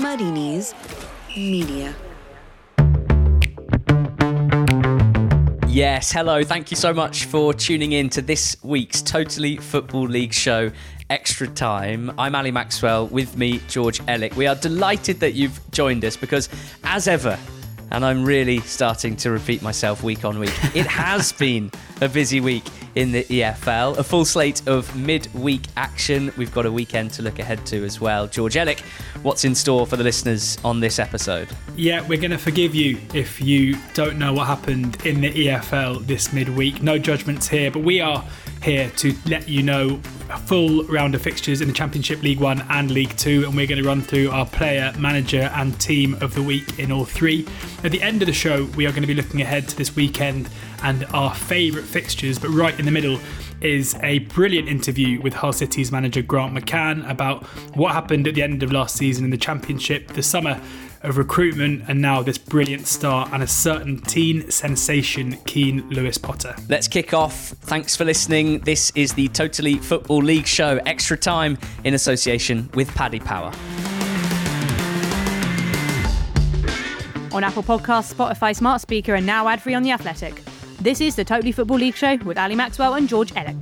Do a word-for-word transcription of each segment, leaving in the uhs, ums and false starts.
Muddy Knees Media. Yes, hello. Thank you so much for tuning in to this week's Totally Football League show, Extra Time. I'm Ali Maxwell, with me, George Ellick. We are delighted that you've joined us because, as ever, and I'm really starting to repeat myself week on week, it has been a busy week in the E F L. A full slate of mid-week action. We've got a weekend to look ahead to as well. George Ellick, what's in store for the listeners on this episode? Yeah, we're going to forgive you if you don't know what happened in the E F L this midweek. No judgments here, but we are here to let you know a full round of fixtures in the Championship, League One and League Two, and we're going to run through our player, manager and team of the week in all three. At the end of the show, we are going to be looking ahead to this weekend and our favourite fixtures, but right in the middle is a brilliant interview with Hull City's manager Grant McCann about what happened at the end of last season in the Championship, the summer of recruitment, and now this brilliant start and a certain teen sensation, Keane Lewis Potter. Let's kick off. Thanks for listening. This is the Totally Football League show, Extra Time, in association with Paddy Power. On Apple Podcasts, Spotify Smart Speaker, and now ad-free on The Athletic. This is the Totally Football League show with Ali Maxwell and George Ellick.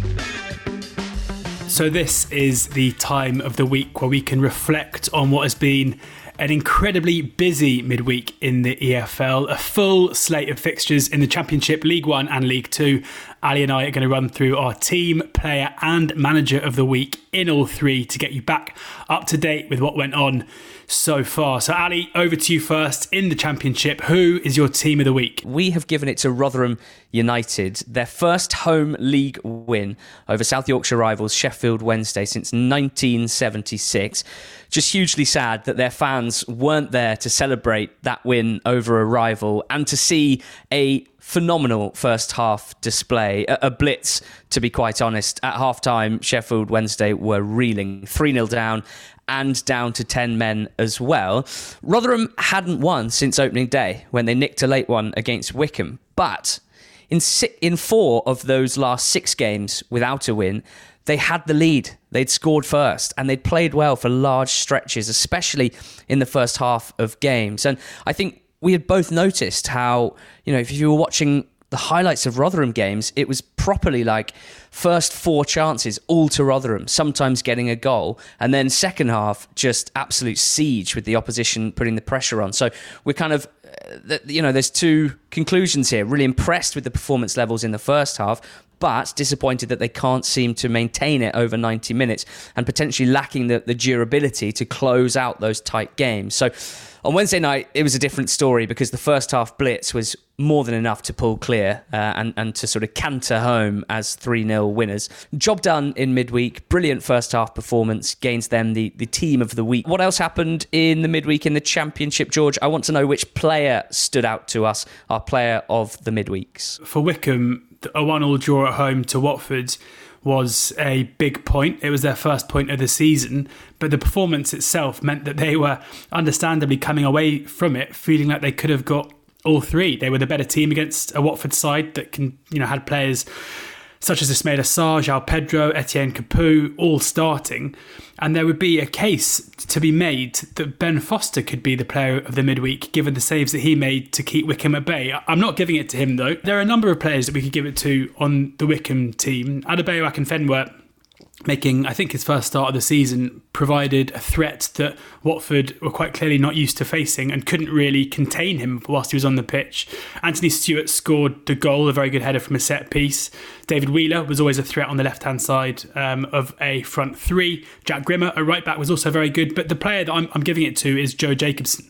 So this is the time of the week where we can reflect on what has been an incredibly busy midweek in the E F L. A full slate of fixtures in the Championship, League One and League Two. Ali and I are going to run through our team, player and manager of the week in all three to get you back up to date with what went on so far. So Ali, over to you first. In the Championship, who is your team of the week? We have given it to Rotherham United, their first home league win over South Yorkshire rivals Sheffield Wednesday since nineteen seventy-six. Just hugely sad that their fans weren't there to celebrate that win over a rival and to see a phenomenal first half display, a, a blitz, to be quite honest. At half-time, Sheffield Wednesday were reeling, three nil down and down to ten men as well. Rotherham hadn't won since opening day when they nicked a late one against Wycombe, but in si- in four of those last six games without a win, they had the lead. They'd scored first and they'd played well for large stretches, especially in the first half of games. And I think we had both noticed how, you know, if you were watching the highlights of Rotherham games, it was properly like first four chances all to Rotherham, sometimes getting a goal, and then second half just absolute siege with the opposition putting the pressure on. So we're kind of, uh, you know, there's two conclusions here. Really impressed with the performance levels in the first half, but disappointed that they can't seem to maintain it over ninety minutes and potentially lacking the, the durability to close out those tight games. So on Wednesday night, it was a different story because the first half blitz was more than enough to pull clear uh, and, and to sort of canter home as three nil winners. Job done in midweek. Brilliant first half performance. Gains them the, the team of the week. What else happened in the midweek in the Championship, George? I want to know which player stood out to us, our player of the midweeks. For Wycombe, a one all draw at home to Watford was a big point. It was their first point of the season, but the performance itself meant that they were understandably coming away from it feeling like they could have got all three. They were the better team against a Watford side that can, you know, had players such as Ismaila Sarr, João Pedro, Etienne Capoue, all starting. And there would be a case to be made that Ben Foster could be the player of the midweek, given the saves that he made to keep Wycombe at bay. I'm not giving it to him, though. There are a number of players that we could give it to on the Wycombe team. Adebayo Akinfenwa, making, I think, his first start of the season, provided a threat that Watford were quite clearly not used to facing and couldn't really contain him whilst he was on the pitch. Anthony Stewart scored the goal, a very good header from a set piece. David Wheeler was always a threat on the left-hand side um, of a front three. Jack Grimmer, a right-back, was also very good. But the player that I'm, I'm giving it to is Joe Jacobson,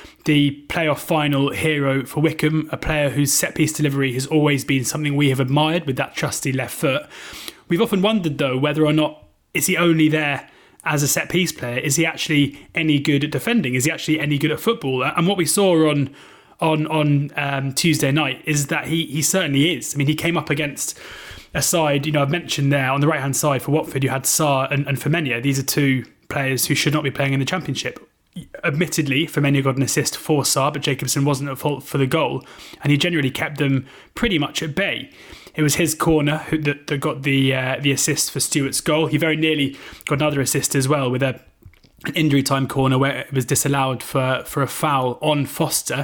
the playoff final hero for Wycombe, a player whose set-piece delivery has always been something we have admired with that trusty left foot. We've often wondered, though, whether or not is he only there as a set-piece player? Is he actually any good at defending? Is he actually any good at football? And what we saw on on on um, Tuesday night is that he he certainly is. I mean, he came up against a side, you know, I've mentioned there on the right-hand side for Watford, you had Sarr and, and Firmino. These are two players who should not be playing in the Championship. Admittedly, Firmino got an assist for Sarr, but Jacobson wasn't at fault for the goal, and he generally kept them pretty much at bay. It was his corner who, that, that got the uh, the assist for Stewart's goal. He very nearly got another assist as well with a an injury time corner where it was disallowed for, for a foul on Foster.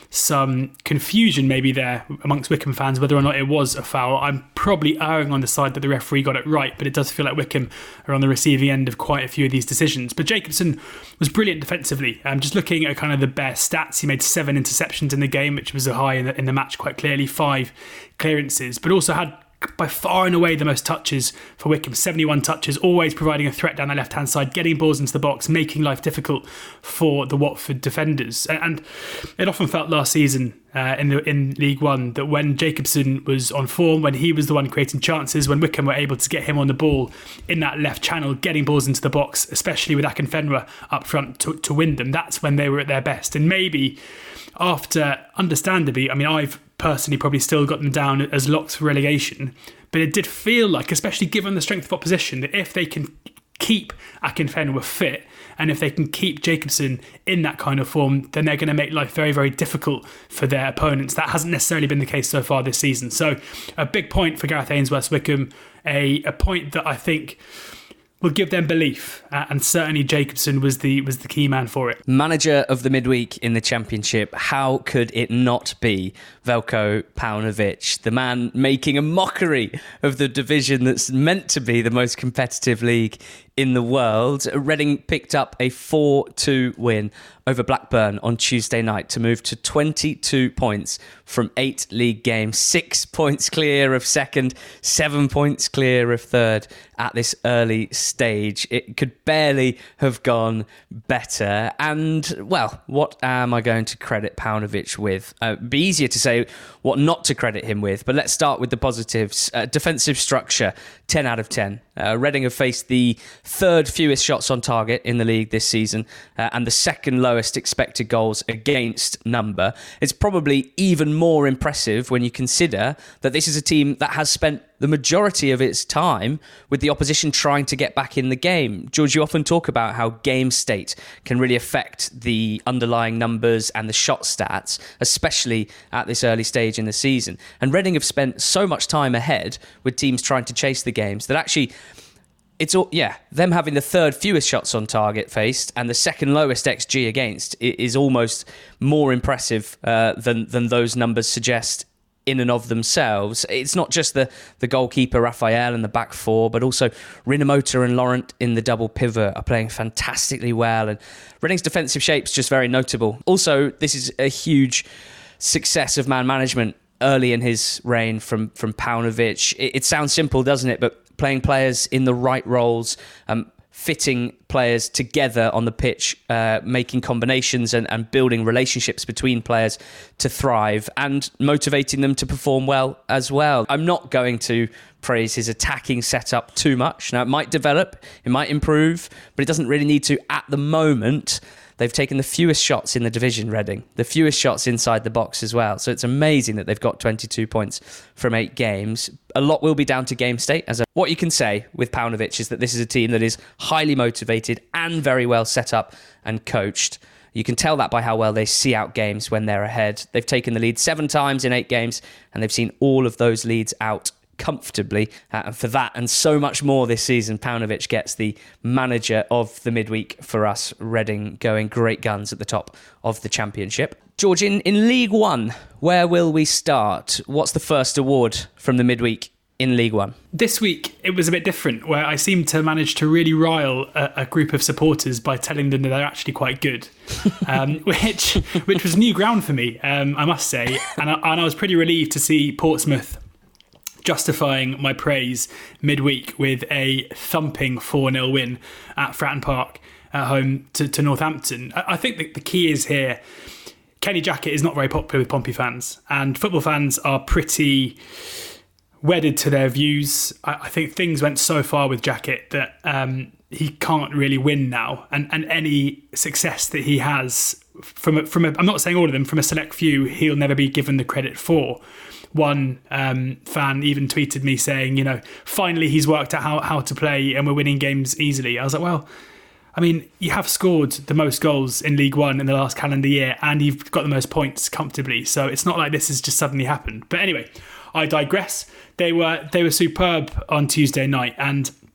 Some confusion maybe there amongst Wycombe fans whether or not it was a foul. I'm probably erring on the side that the referee got it right, but it does feel like Wycombe are on the receiving end of quite a few of these decisions. But Jacobson was brilliant defensively. Um, just looking at kind of the bare stats, he made seven interceptions in the game, which was a high in the, in the match quite clearly, five clearances, but also had by far and away the most touches for Wycombe, seventy-one touches, always providing a threat down the left-hand side, getting balls into the box, making life difficult for the Watford defenders. And it often felt last season uh, in the in League One that when Jacobson was on form, when he was the one creating chances, when Wycombe were able to get him on the ball in that left channel, getting balls into the box, especially with Akinfenwa up front to, to win them, that's when they were at their best. And maybe after, understandably, I mean, I've personally probably still got them down as locked for relegation, but it did feel like, especially given the strength of opposition, that if they can keep Akinfenwa fit and if they can keep Jacobson in that kind of form, then they're going to make life very, very difficult for their opponents. That hasn't necessarily been the case so far this season. So a big point for Gareth Ainsworth's Wycombe, a, a point that I think will give them belief, uh, and certainly Jacobson was the was the key man for it. Manager of the midweek in the Championship, how could it not be Veljko Paunovic, the man making a mockery of the division that's meant to be the most competitive league in the world? Reading picked up a four two win over Blackburn on Tuesday night to move to twenty-two points from eight league games, six points clear of second, seven points clear of third at this early stage. It could barely have gone better. And, well, what am I going to credit Paunovic with? Uh, it'd be easier to say what not to credit him with, but let's start with the positives. Uh, defensive structure, ten out of ten. Uh, Reading have faced the third fewest shots on target in the league this season, uh, and the second lowest expected goals against number. It's probably even more impressive when you consider that this is a team that has spent the majority of its time with the opposition trying to get back in the game. George, you often talk about how game state can really affect the underlying numbers and the shot stats, especially at this early stage in the season. And Reading have spent so much time ahead with teams trying to chase the games that actually it's all, yeah, them having the third fewest shots on target faced and the second lowest X G against is almost more impressive uh, than than those numbers suggest in and of themselves. It's not just the, the goalkeeper Raphael and the back four, but also Rinomhota and Laurent in the double pivot are playing fantastically well, and Reading's defensive shape's just very notable. Also, this is a huge success of man management early in his reign from from Paunovic. It, it sounds simple, doesn't it? But playing players in the right roles, um, fitting players together on the pitch, uh, making combinations and, and building relationships between players to thrive and motivating them to perform well as well. I'm not going to praise his attacking setup too much. Now, it might develop, it might improve, but it doesn't really need to at the moment. They've taken the fewest shots in the division, Reading, the fewest shots inside the box as well. So it's amazing that they've got twenty-two points from eight games. A lot will be down to game state. As a, what you can say with Paunovic is that this is a team that is highly motivated and very well set up and coached. You can tell that by how well they see out games when they're ahead. They've taken the lead seven times in eight games, and they've seen all of those leads out comfortably, uh, and for that and so much more this season, Paunovic gets the manager of the midweek for us. Reading going great guns at the top of the Championship. George, in, in League One, where will we start? What's the first award from the midweek in League One? This week it was a bit different, where I seemed to manage to really rile a, a group of supporters by telling them that they're actually quite good, um, which which was new ground for me, um, I must say, and I, and I was pretty relieved to see Portsmouth justifying my praise midweek with a thumping four nil win at Fratton Park at home to, to Northampton. I, I think that the key is here, Kenny Jackett is not very popular with Pompey fans, and football fans are pretty wedded to their views. I, I think things went so far with Jackett that um, he can't really win now, and, and any success that he has from a, from a, I'm not saying all of them, from a select few, he'll never be given the credit for. One um, fan even tweeted me saying, you know, finally he's worked out how, how to play and we're winning games easily. I was like, well, I mean, you have scored the most goals in League One in the last calendar year and you've got the most points comfortably. So it's not like this has just suddenly happened. But anyway, I digress. They were they were superb on Tuesday night, and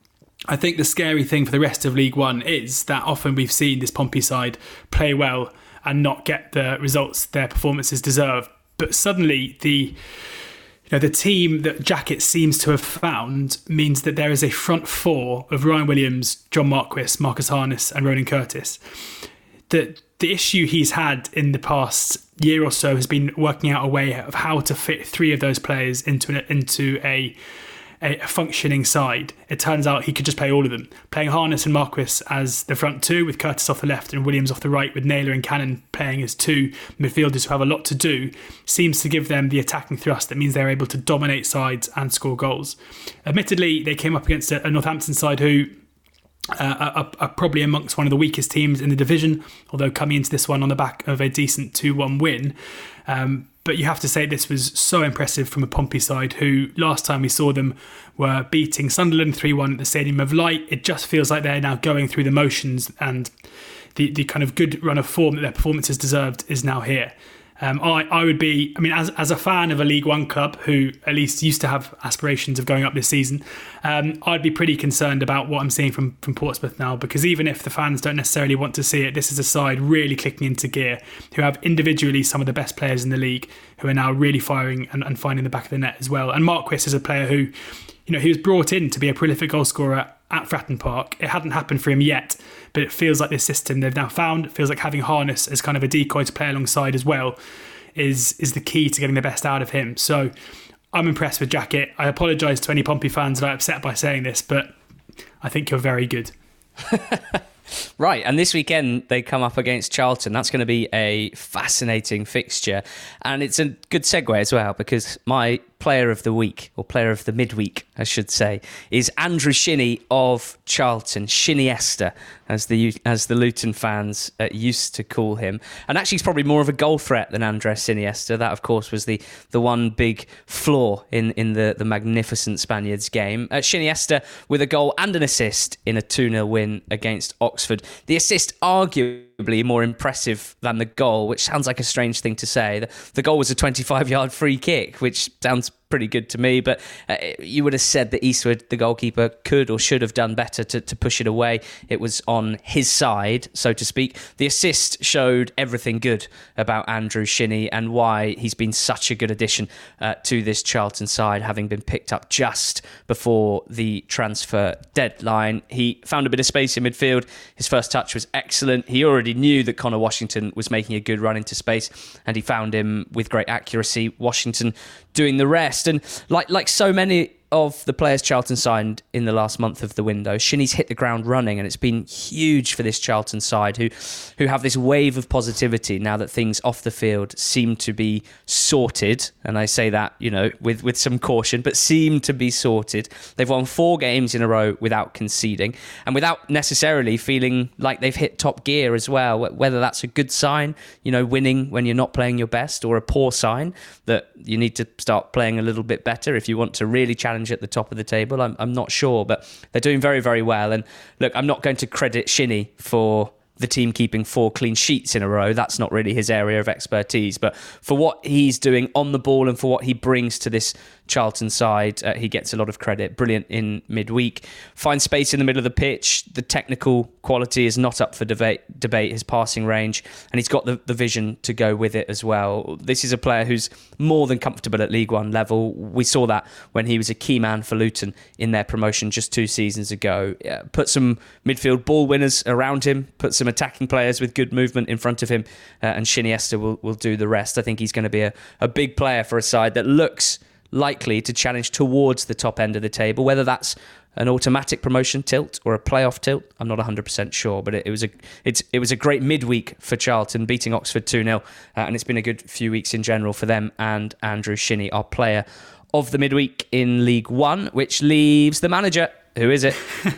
I think the scary thing for the rest of League One is that often we've seen this Pompey side play well and not get the results their performances deserve. But suddenly the you know the team that Jackett seems to have found means that there is a front four of Ryan Williams, John Marquis, Marcus Harness and Ronan Curtis. That the issue he's had in the past year or so has been working out a way of how to fit three of those players into an, into a, a functioning side. It turns out he could just play all of them. Playing Harness and Marquis as the front two, with Curtis off the left and Williams off the right, with Naylor and Cannon playing as two midfielders who have a lot to do, seems to give them the attacking thrust that means they're able to dominate sides and score goals. Admittedly, they came up against a, a Northampton side who Uh, are, are probably amongst one of the weakest teams in the division, although coming into this one on the back of a decent two one win. Um, but you have to say this was so impressive from a Pompey side who, last time we saw them, were beating Sunderland three one at the Stadium of Light. It just feels like they're now going through the motions, and the, the kind of good run of form that their performances deserved is now here. Um, I, I would be, I mean, as as a fan of a League One club who at least used to have aspirations of going up this season, um, I'd be pretty concerned about what I'm seeing from, from Portsmouth now, because even if the fans don't necessarily want to see it, this is a side really clicking into gear, who have individually some of the best players in the league, who are now really firing and, and finding the back of the net as well. And Marquis is a player who, you know, he was brought in to be a prolific goal scorer at Fratton Park. It hadn't happened for him yet, but it feels like this system they've now found, it feels like having Harness as kind of a decoy to play alongside as well is is the key to getting the best out of him. So I'm impressed with Jackett. I apologise to any Pompey fans that are upset by saying this, but I think you're very good. Right, and this weekend they come up against Charlton. That's going to be a fascinating fixture, and it's a good segue as well, because my player of the week, or player of the midweek, I should say, is Andrew Shinnie of Charlton, Shinniester, as the as the Luton fans uh, used to call him. And actually, he's probably more of a goal threat than Andres Siniesta. That, of course, was the the one big flaw in, in the, the magnificent Spaniards game. Uh, Shinniester with a goal and an assist in a two nil win against Oxford. The assist arguably more impressive than the goal, which sounds like a strange thing to say. The, the goal was a twenty-five yard free kick, which sounds pretty good to me, but uh, you would have said that Eastwood, the goalkeeper, could or should have done better to, to push it away. It was on his side, so to speak. The assist showed everything good about Andrew Shinnie and why he's been such a good addition uh, to this Charlton side, having been picked up just before the transfer deadline. He found a bit of space in midfield. His first touch was excellent. He already knew that Connor Washington was making a good run into space, and he found him with great accuracy. Washington doing the rest. And like like so many of the players Charlton signed in the last month of the window, Shinnie's hit the ground running, and it's been huge for this Charlton side who who have this wave of positivity now that things off the field seem to be sorted. And I say that, you know, with, with some caution, but seem to be sorted. They've won four games in a row without conceding and without necessarily feeling like they've hit top gear as well. Whether that's a good sign, you know, winning when you're not playing your best, or a poor sign that you need to start playing a little bit better if you want to really challenge at the top of the table. I'm, I'm not sure, but they're doing very, very well. And look, I'm not going to credit Shinnie for the team keeping four clean sheets in a row. That's not really his area of expertise. But for what he's doing on the ball and for what he brings to this Charlton side, uh, he gets a lot of credit. Brilliant in midweek. Finds space in the middle of the pitch. The technical quality is not up for debate, debate his passing range, and he's got the, the vision to go with it as well. This is a player who's more than comfortable at League One level. We saw that when he was a key man for Luton in their promotion just two seasons ago. Uh, put some midfield ball winners around him, put some attacking players with good movement in front of him, uh, and Shinniester will, will do the rest. I think he's going to be a, a big player for a side that looks likely to challenge towards the top end of the table. Whether that's an automatic promotion tilt or a playoff tilt, I'm not one hundred percent sure, but it, it was a it's it was a great midweek for Charlton, beating Oxford two nil, uh, and it's been a good few weeks in general for them and Andrew Shinnie, our player of the midweek in League One, which leaves the manager. Who is it?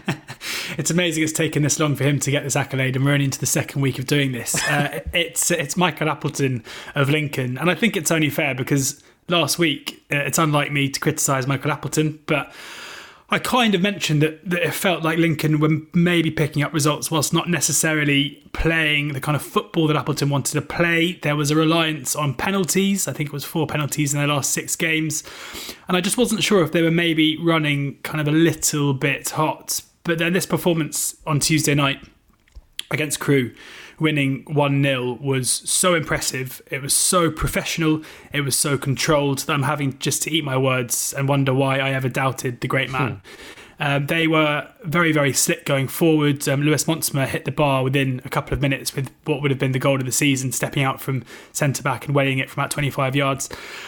It's amazing it's taken this long for him to get this accolade, and we're only into the second week of doing this. Uh, it's it's Michael Appleton of Lincoln, and I think it's only fair because last week, uh, it's unlike me to criticise Michael Appleton, but I kind of mentioned that, that it felt like Lincoln were maybe picking up results whilst not necessarily playing the kind of football that Appleton wanted to play. There was a reliance on penalties. I think it was four penalties in their last six games. And I just wasn't sure if they were maybe running kind of a little bit hot. But then this performance on Tuesday night against Crewe, winning one nil, was so impressive. It was so professional. It was so controlled that I'm having just to eat my words and wonder why I ever doubted the great man. Hmm. Um, they were very, very slick going forward. Um, Lewis Montsma hit the bar within a couple of minutes with what would have been the goal of the season, stepping out from centre-back and weighing it from about twenty-five yards.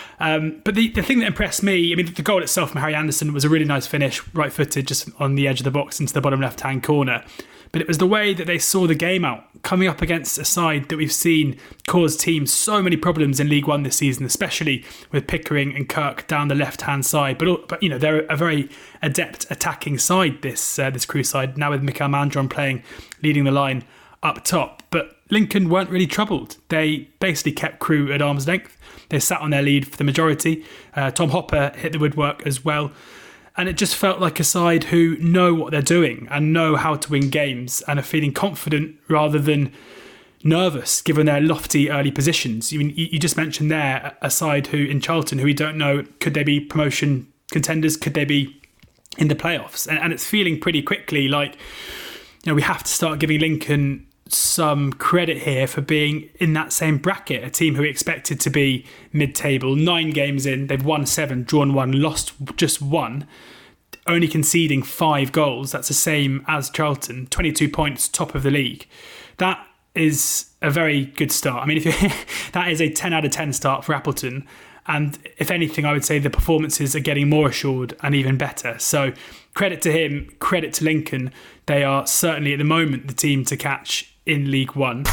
Um, but the, the thing that impressed me, I mean, the goal itself from Harry Anderson was a really nice finish, right-footed, just on the edge of the box into the bottom left-hand corner. But it was the way that they saw the game out, coming up against a side that we've seen cause teams so many problems in League One this season, especially with Pickering and Kirk down the left-hand side. But, but you know, they're a very adept attacking side, this uh, this Crewe side, now with Mikael Mandron playing, leading the line up top. But Lincoln weren't really troubled. They basically kept Crewe at arm's length. They sat on their lead for the majority. Uh, Tom Hopper hit the woodwork as well. And it just felt like a side who know what they're doing and know how to win games and are feeling confident rather than nervous, given their lofty early positions. You mean, you just mentioned there a side who in Charlton, who we don't know, could they be promotion contenders? Could they be in the playoffs? And, and it's feeling pretty quickly like, you know, we have to start giving Lincoln some credit here for being in that same bracket, a team who we expected to be mid-table. Nine games in, they've won seven, drawn one, lost just one, only conceding five goals. That's the same as Charlton, twenty-two points, top of the league. That is a very good start. I mean, if you, that is a ten out of ten start for Appleton. And if anything, I would say the performances are getting more assured and even better. So credit to him, credit to Lincoln. They are certainly at the moment the team to catch in League One.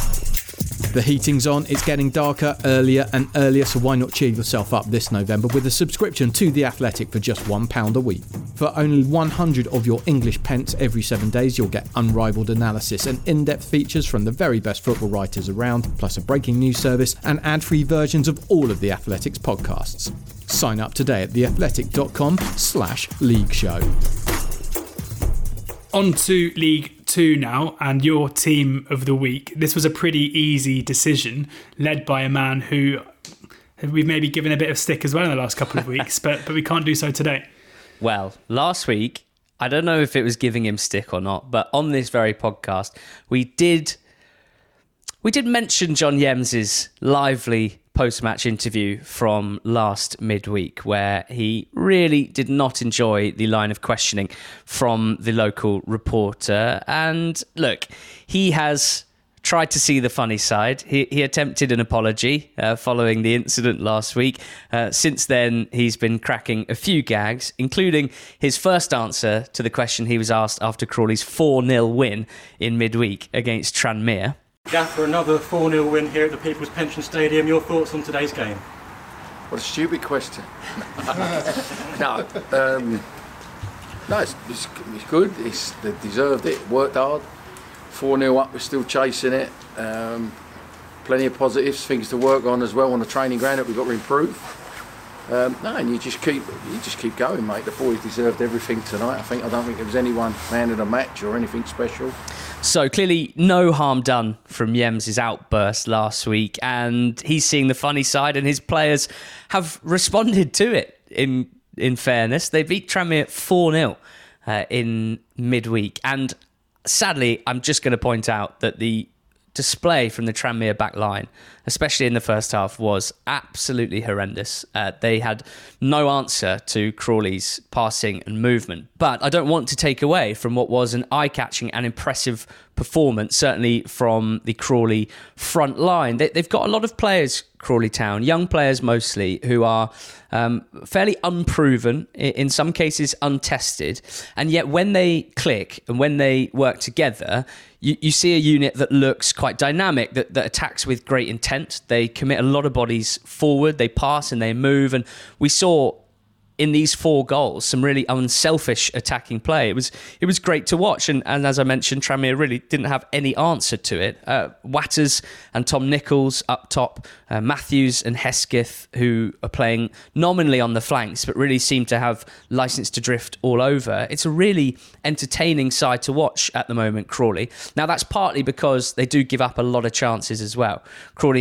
The heating's on, it's getting darker, earlier and earlier, so why not cheer yourself up this November with a subscription to The Athletic for just one pound a week. For only one hundred of your English pence every seven days, you'll get unrivaled analysis and in-depth features from the very best football writers around, plus a breaking news service and ad-free versions of all of The Athletic's podcasts. Sign up today at theathletic.com slash league show. On to League Two now, and your team of the week. This was a pretty easy decision, led by a man who we've maybe given a bit of stick as well in the last couple of weeks, but but we can't do so today. Well, last week, I don't know if it was giving him stick or not, but on this very podcast, we did we did mention John Yems's lively post-match interview from last midweek, where he really did not enjoy the line of questioning from the local reporter. And look, he has tried to see the funny side. He, he attempted an apology uh, following the incident last week. Uh, since then, he's been cracking a few gags, including his first answer to the question he was asked after Crawley's four nil win in midweek against Tranmere. Gaffer, another four nil win here at the People's Pension Stadium. Your thoughts on today's game? What a stupid question. no, um, no, it's, it's, it's good. It's, they deserved it, worked hard. four nil up, we're still chasing it. Um, plenty of positives, things to work on as well on the training ground that we've got to improve. Um, no, and you just keep you just keep going, mate. The boys deserved everything tonight. I think I don't think there was anyone man of the match or anything special. So clearly no harm done from Yems's outburst last week, and he's seeing the funny side, and his players have responded to it. In in fairness, they beat Tranmere four nil uh, in midweek, and sadly, I'm just going to point out that the display from the Tranmere back line, especially in the first half, was absolutely horrendous. Uh, they had no answer to Crawley's passing and movement. But I don't want to take away from what was an eye-catching and impressive performance, certainly from the Crawley front line. They, they've got a lot of players, Crawley Town, young players mostly, who are um, fairly unproven, in some cases untested. And yet when they click and when they work together, you, you see a unit that looks quite dynamic, that, that attacks with great intent. They commit a lot of bodies forward, they pass and they move. And we saw in these four goals some really unselfish attacking play. It was it was great to watch. And, and as I mentioned, Tranmere really didn't have any answer to it. Uh, Watters and Tom Nichols up top, uh, Matthews and Hesketh, who are playing nominally on the flanks, but really seem to have license to drift all over. It's a really entertaining side to watch at the moment, Crawley. Now, that's partly because they do give up a lot of chances as well. Crawley have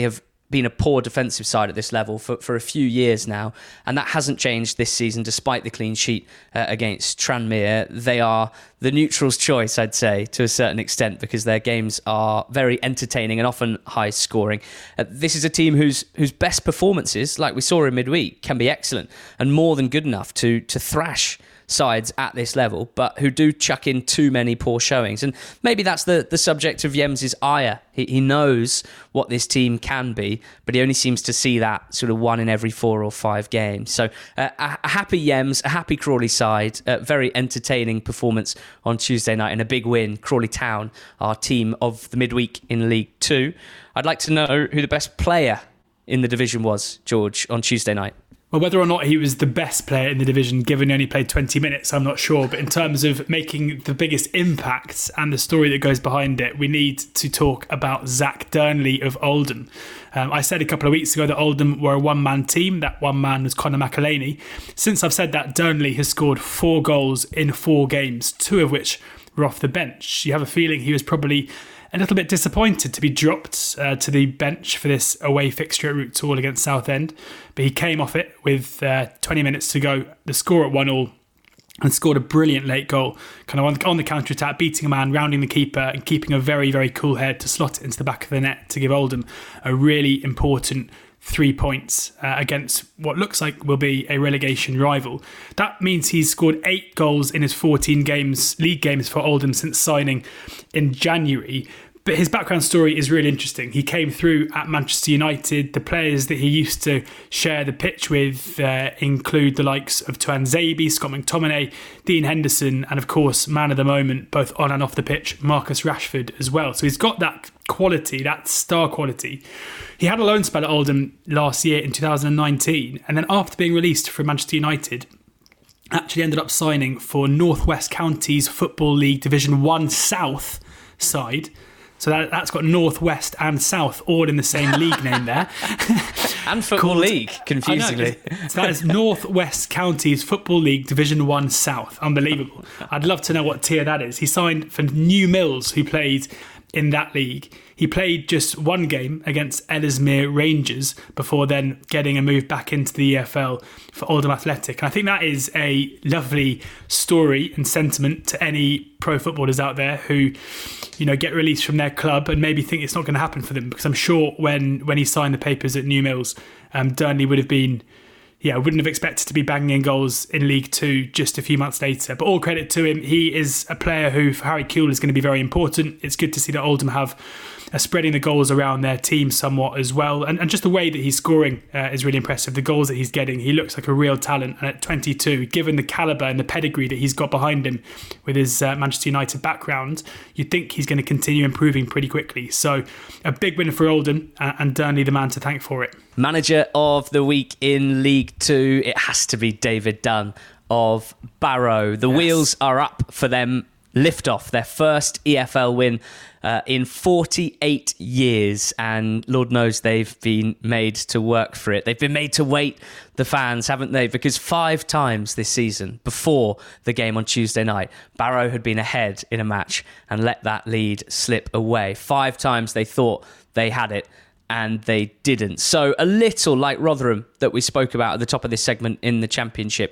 been a poor defensive side at this level for, for a few years now, and that hasn't changed this season despite the clean sheet uh, against Tranmere. They are the neutral's choice, I'd say, to a certain extent, because their games are very entertaining and often high scoring. Uh, this is a team whose whose best performances, like we saw in midweek, can be excellent and more than good enough to to thrash sides at this level, but who do chuck in too many poor showings. And maybe that's the, the subject of Jems's ire. He, he knows what this team can be, but he only seems to see that sort of one in every four or five games. So uh, a, a happy Jems, a happy Crawley side, a very entertaining performance on Tuesday night and a big win. Crawley Town, our team of the midweek in League Two. I'd like to know who the best player in the division was, George, on Tuesday night. Well, whether or not he was the best player in the division, given he only played twenty minutes, I'm not sure. But in terms of making the biggest impact and the story that goes behind it, we need to talk about Zach Dearnley of Oldham. Um, I said a couple of weeks ago that Oldham were a one-man team. That one man was Conor McElhaney. Since I've said that, Dearnley has scored four goals in four games, two of which were off the bench. You have a feeling he was probably a little bit disappointed to be dropped uh, to the bench for this away fixture at Root Hall against Southend, but he came off it with uh, twenty minutes to go, the score at one all, and scored a brilliant late goal, kind of on, on the counter-attack, beating a man, rounding the keeper and keeping a very, very cool head to slot it into the back of the net to give Oldham a really important three points uh, against what looks like will be a relegation rival. That means he's scored eight goals in his fourteen games, league games for Oldham since signing in January. But his background story is really interesting. He came through at Manchester United. The players that he used to share the pitch with uh, include the likes of Tuan Zabi, Scott McTominay, Dean Henderson, and of course, man of the moment, both on and off the pitch, Marcus Rashford as well. So he's got that quality, that star quality. He had a loan spell at Oldham last year in two thousand nineteen, and then after being released from Manchester United, actually ended up signing for North West Counties Football League Division one South side. So that, that's got North West and South all in the same league name there. And Football Called, League, confusingly. So that is North West Counties Football League Division one South. Unbelievable. I'd love to know what tier that is. He signed for New Mills, who played in that league. He played just one game against Ellesmere Rangers before then getting a move back into the E F L for Oldham Athletic. And I think that is a lovely story and sentiment to any pro footballers out there who, you know, get released from their club and maybe think it's not going to happen for them. Because I'm sure when, when he signed the papers at New Mills, um, Dearnley would have been, yeah, wouldn't have expected to be banging in goals in League Two just a few months later. But all credit to him. He is a player who, for Harry Kewell, is going to be very important. It's good to see that Oldham have uh, spreading the goals around their team somewhat as well. And, and just the way that he's scoring uh, is really impressive. The goals that he's getting, he looks like a real talent. And at twenty-two, given the calibre and the pedigree that he's got behind him with his uh, Manchester United background, you'd think he's going to continue improving pretty quickly. So a big win for Oldham, uh, and Dearnley the man to thank for it. Manager of the week in League Two, it has to be David Dunn of Barrow. The yes. wheels are up for them. Lift off their first E F L win uh, in forty-eight years, and Lord knows they've been made to work for it. They've been made to wait, the fans, haven't they? Because five times this season, before the game on Tuesday night, Barrow had been ahead in a match and let that lead slip away. Five times they thought they had it, and they didn't. So a little like Rotherham that we spoke about at the top of this segment in the Championship,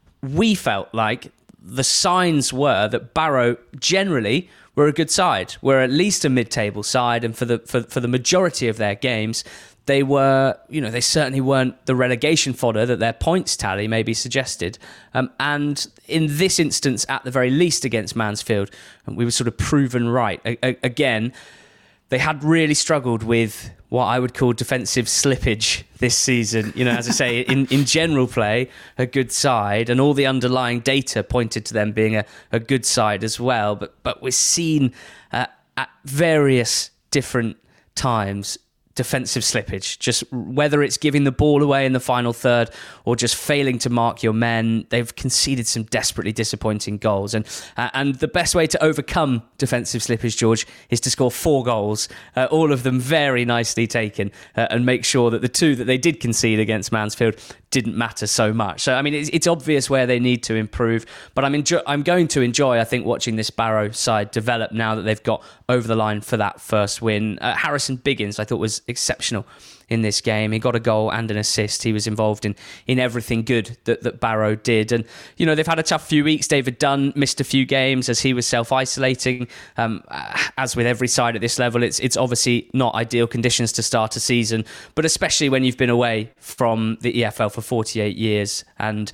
we felt like the signs were that Barrow generally were a good side, were at least a mid-table side, and for the for, for the majority of their games, they were, you know, they certainly weren't the relegation fodder that their points tally maybe suggested. Um, and in this instance, at the very least against Mansfield, we were sort of proven right. A- a- again, they had really struggled with what I would call defensive slippage this season. You know, as I say, in, in general play, a good side, and all the underlying data pointed to them being a, a good side as well. But but we're seen uh, at various different times defensive slippage, just whether it's giving the ball away in the final third or just failing to mark your men. They've conceded some desperately disappointing goals, and uh, and the best way to overcome defensive slippage, George, is to score four goals, uh, all of them very nicely taken, uh, and make sure that the two that they did concede against Mansfield didn't matter so much. So, I mean, it's, it's obvious where they need to improve, but I'm enjoy- I'm going to enjoy, I think, watching this Barrow side develop now that they've got over the line for that first win. Uh, Harrison Biggins, I thought, was exceptional in this game. He got a goal and an assist. He was involved in in everything good that, that Barrow did. And, you know, they've had a tough few weeks. David Dunn missed a few games as he was self-isolating. Um, as with every side at this level, it's it's obviously not ideal conditions to start a season, but especially when you've been away from the E F L for forty-eight years, and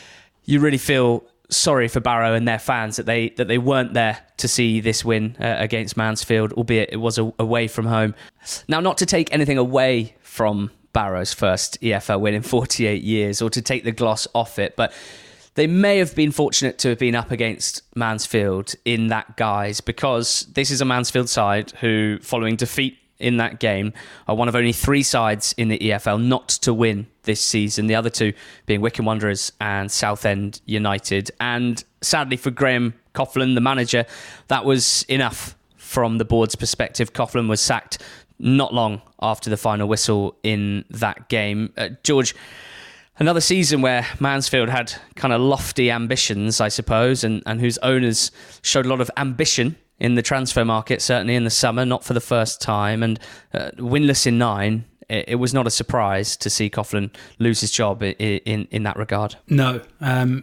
you really feel sorry for Barrow and their fans that they that they weren't there to see this win uh, against Mansfield, albeit it was a, away from home. Now, not to take anything away from Barrow's first E F L win in forty-eight years, or to take the gloss off it, but they may have been fortunate to have been up against Mansfield in that guise, because this is a Mansfield side who, following defeat in that game, are one of only three sides in the E F L not to win this season, the other two being Wycombe Wanderers and Southend United. And sadly for Graham Coughlan, the manager, that was enough from the board's perspective. Coughlan was sacked not long after the final whistle in that game. Uh, George, another season where Mansfield had kind of lofty ambitions, I suppose, and, and whose owners showed a lot of ambition in the transfer market, certainly in the summer, not for the first time, and uh, winless in nine. It, it was not a surprise to see Coughlan lose his job in, in, in that regard. No. Um,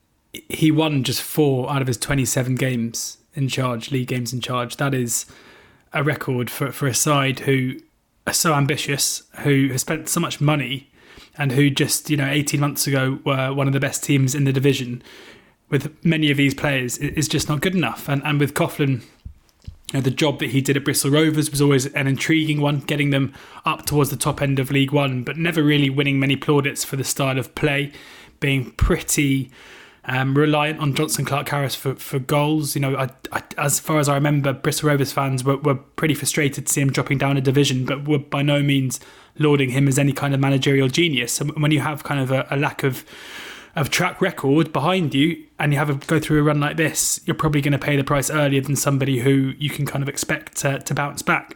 he won just four out of his twenty-seven games in charge, league games in charge. That is a record for, for a side who are so ambitious, who has spent so much money, and who just, you know, eighteen months ago were one of the best teams in the division. With many of these players, is just not good enough. And and with Coughlan, you know, the job that he did at Bristol Rovers was always an intriguing one, getting them up towards the top end of League One, but never really winning many plaudits for the style of play, being pretty um, reliant on Johnson Clark-Harris for, for goals. You know, I, I, as far as I remember, Bristol Rovers fans were, were pretty frustrated to see him dropping down a division, but were by no means lauding him as any kind of managerial genius. So when you have kind of a, a lack of of track record behind you, and you have a go through a run like this, you're probably going to pay the price earlier than somebody who you can kind of expect to, to bounce back.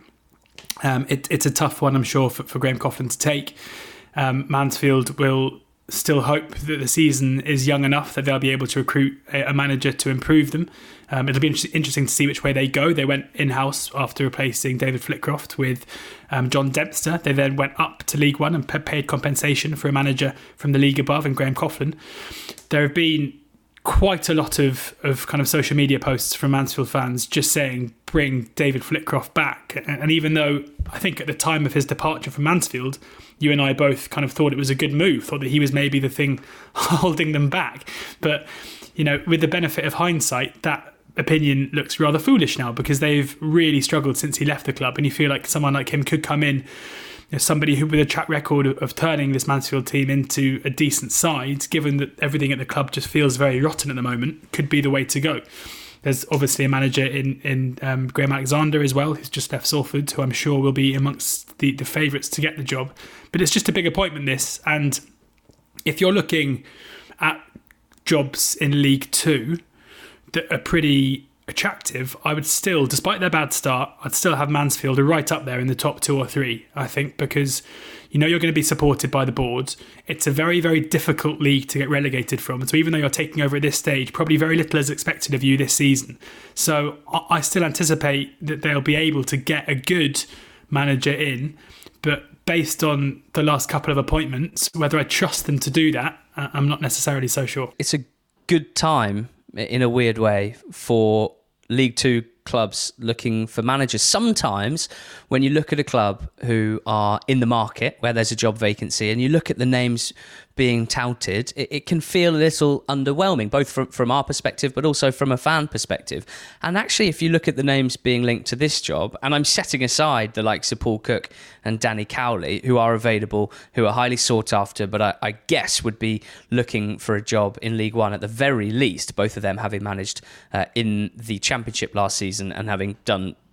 Um, it, it's a tough one, I'm sure, for, for Graham Coughlan to take. Um, Mansfield will still hope that the season is young enough that they'll be able to recruit a, a manager to improve them. Um, it'll be inter- interesting to see which way they go. They went in-house after replacing David Flitcroft with um, John Dempster. They then went up to League One and p- paid compensation for a manager from the league above in Graham Coughlan. There have been quite a lot of, of kind of social media posts from Mansfield fans just saying, bring David Flitcroft back. And, and even though I think at the time of his departure from Mansfield, you and I both kind of thought it was a good move, thought that he was maybe the thing holding them back. But, you know, with the benefit of hindsight, that opinion looks rather foolish now, because they've really struggled since he left the club, and you feel like someone like him could come in, you know, somebody who with a track record of, of turning this Mansfield team into a decent side, given that everything at the club just feels very rotten at the moment, could be the way to go. There's obviously a manager in, in um, Graham Alexander as well, who's just left Salford, who I'm sure will be amongst the, the favourites to get the job. But it's just a big appointment, this. And if you're looking at jobs in League Two that are pretty attractive, I would still, despite their bad start, I'd still have Mansfield right up there in the top two or three, I think, because you know you're going to be supported by the board. It's a very, very difficult league to get relegated from. So even though you're taking over at this stage, probably very little is expected of you this season. So I still anticipate that they'll be able to get a good manager in, but based on the last couple of appointments, whether I trust them to do that, I'm not necessarily so sure. It's a good time, in a weird way, for League Two clubs looking for managers. Sometimes when you look at a club who are in the market where there's a job vacancy and you look at the names being touted, it, it can feel a little underwhelming, both from, from our perspective but also from a fan perspective. And actually, if you look at the names being linked to this job, and I'm setting aside the likes of Paul Cook and Danny Cowley, who are available, who are highly sought after, but I, I guess would be looking for a job in League One at the very least, both of them having managed uh, in the Championship last season and having done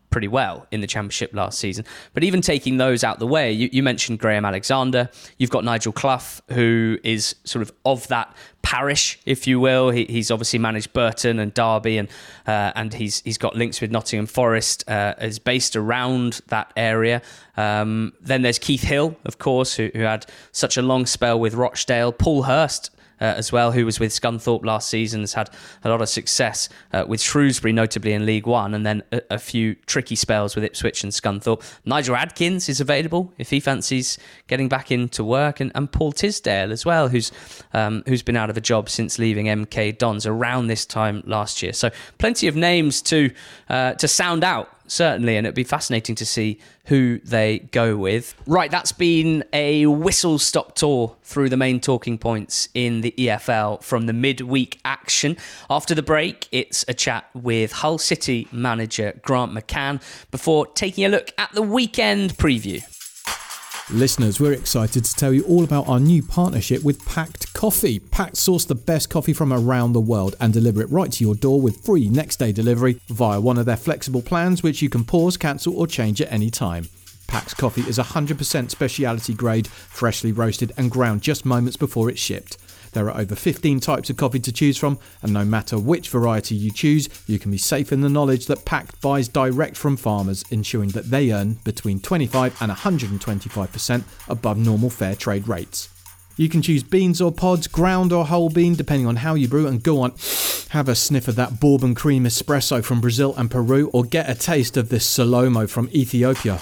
pretty well in the Championship last season. But even taking those out the way, you, you mentioned Graham Alexander. You've got Nigel Clough, who is sort of of that parish, if you will. He, he's obviously managed Burton and Derby, and uh, and he's he's got links with Nottingham Forest. Uh, is based around that area. Um, then there's Keith Hill, of course, who, who had such a long spell with Rochdale. Paul Hurst, Uh, as well, who was with Scunthorpe last season, has had a lot of success uh, with Shrewsbury, notably in League One, and then a, a few tricky spells with Ipswich and Scunthorpe. Nigel Adkins is available if he fancies getting back into work, and, and Paul Tisdale as well, who's um, who's been out of a job since leaving M K Dons around this time last year. So plenty of names to uh, to sound out, certainly, and it'd be fascinating to see who they go with. Right, that's been a whistle-stop tour through the main talking points in the E F L from the midweek action. After the break, it's a chat with Hull City manager Grant McCann before taking a look at the weekend preview. Listeners, we're excited to tell you all about our new partnership with Pact Coffee. Pact source the best coffee from around the world and deliver it right to your door with free next day delivery via one of their flexible plans, which you can pause, cancel or change at any time. Pact's coffee is one hundred percent speciality grade, freshly roasted and ground just moments before it's shipped. There are over fifteen types of coffee to choose from, and no matter which variety you choose, you can be safe in the knowledge that Pact buys direct from farmers, ensuring that they earn between twenty-five and one hundred twenty-five percent above normal fair trade rates. You can choose beans or pods, ground or whole bean, depending on how you brew, and go on, have a sniff of that bourbon cream espresso from Brazil and Peru, or get a taste of this Salomo from Ethiopia.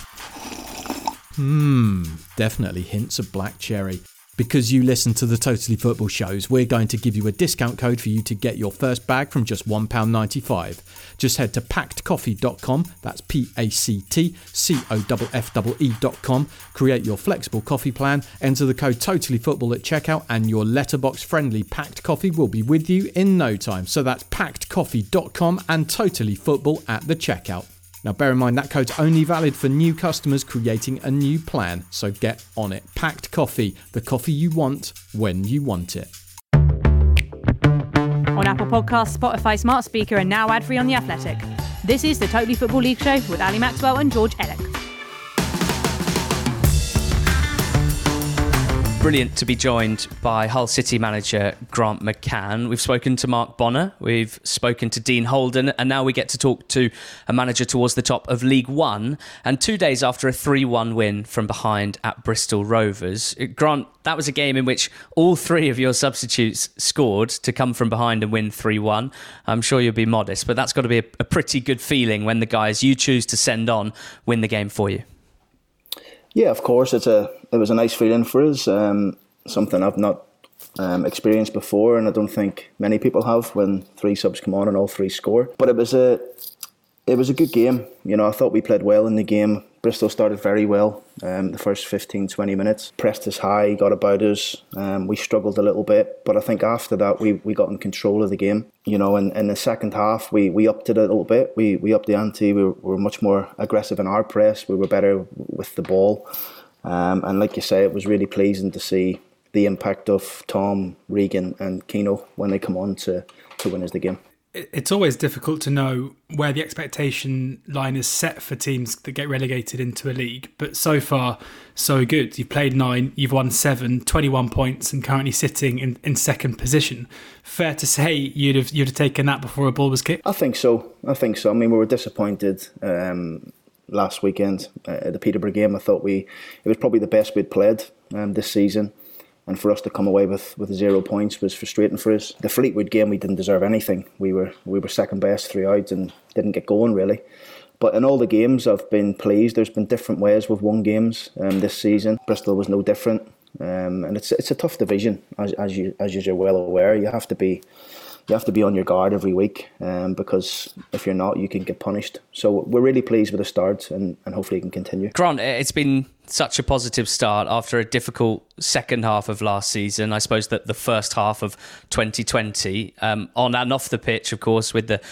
Mmm, definitely hints of black cherry. Because you listen to the Totally Football shows, we're going to give you a discount code for you to get your first bag from just one pound ninety-five. Just head to pact coffee dot com, that's P A C T C O F F E E dot com, create your flexible coffee plan, enter the code TOTALLYFOOTBALL at checkout, and your letterbox-friendly Pact Coffee will be with you in no time. So that's pact coffee dot com and TOTALLYFOOTBALL at the checkout. Now bear in mind that code's only valid for new customers creating a new plan, so get on it. Pact Coffee, the coffee you want when you want it. On Apple Podcasts, Spotify Smart Speaker and now ad-free on The Athletic. This is the Totally Football League show with Ali Maxwell and George Elek. Brilliant to be joined by Hull City manager Grant McCann. We've spoken to Mark Bonner, we've spoken to Dean Holden, and now we get to talk to a manager towards the top of League One, and two days after a three one win from behind at Bristol Rovers. Grant, that was a game in which all three of your substitutes scored to come from behind and win three one. I'm sure you'll be modest, but that's got to be a, a pretty good feeling when the guys you choose to send on win the game for you. Yeah, of course. It's a it was a nice feeling for us. Um, something I've not um, experienced before, and I don't think many people have when three subs come on and all three score. But it was a it was a good game. You know, I thought we played well in the game. Bristol started very well. Um, the first fifteen, twenty minutes, pressed us high, got about us. Um, we struggled a little bit, but I think after that we, we got in control of the game. You know, in, in the second half we, we upped it a little bit. We we upped the ante. We were, we were much more aggressive in our press. We were better with the ball, um, and like you say, it was really pleasing to see the impact of Tom, Regan, and Keno when they come on to to win us the game. It's always difficult to know where the expectation line is set for teams that get relegated into a league. But so far, so good. You've played nine, you've won seven, twenty-one points, and currently sitting in, in second position. Fair to say you'd have you'd have taken that before a ball was kicked? I think so. I think so. I mean, we were disappointed um, last weekend uh, at the Peterborough game. I thought we it was probably the best we'd played um, this season. And for us to come away with, with zero points was frustrating for us. The Fleetwood game, we didn't deserve anything. We were we were second best throughout and didn't get going really. But in all the games, I've been pleased. There's been different ways we've won games um, this season. Bristol was no different, um, and it's it's a tough division, as as you as you're well aware. You have to be you have to be on your guard every week, um, because if you're not, you can get punished. So we're really pleased with the start, and, and hopefully it can continue. Grant, it's been such a positive start after a difficult second half of last season. I suppose that the first half of twenty twenty, um, on and off the pitch, of course, with the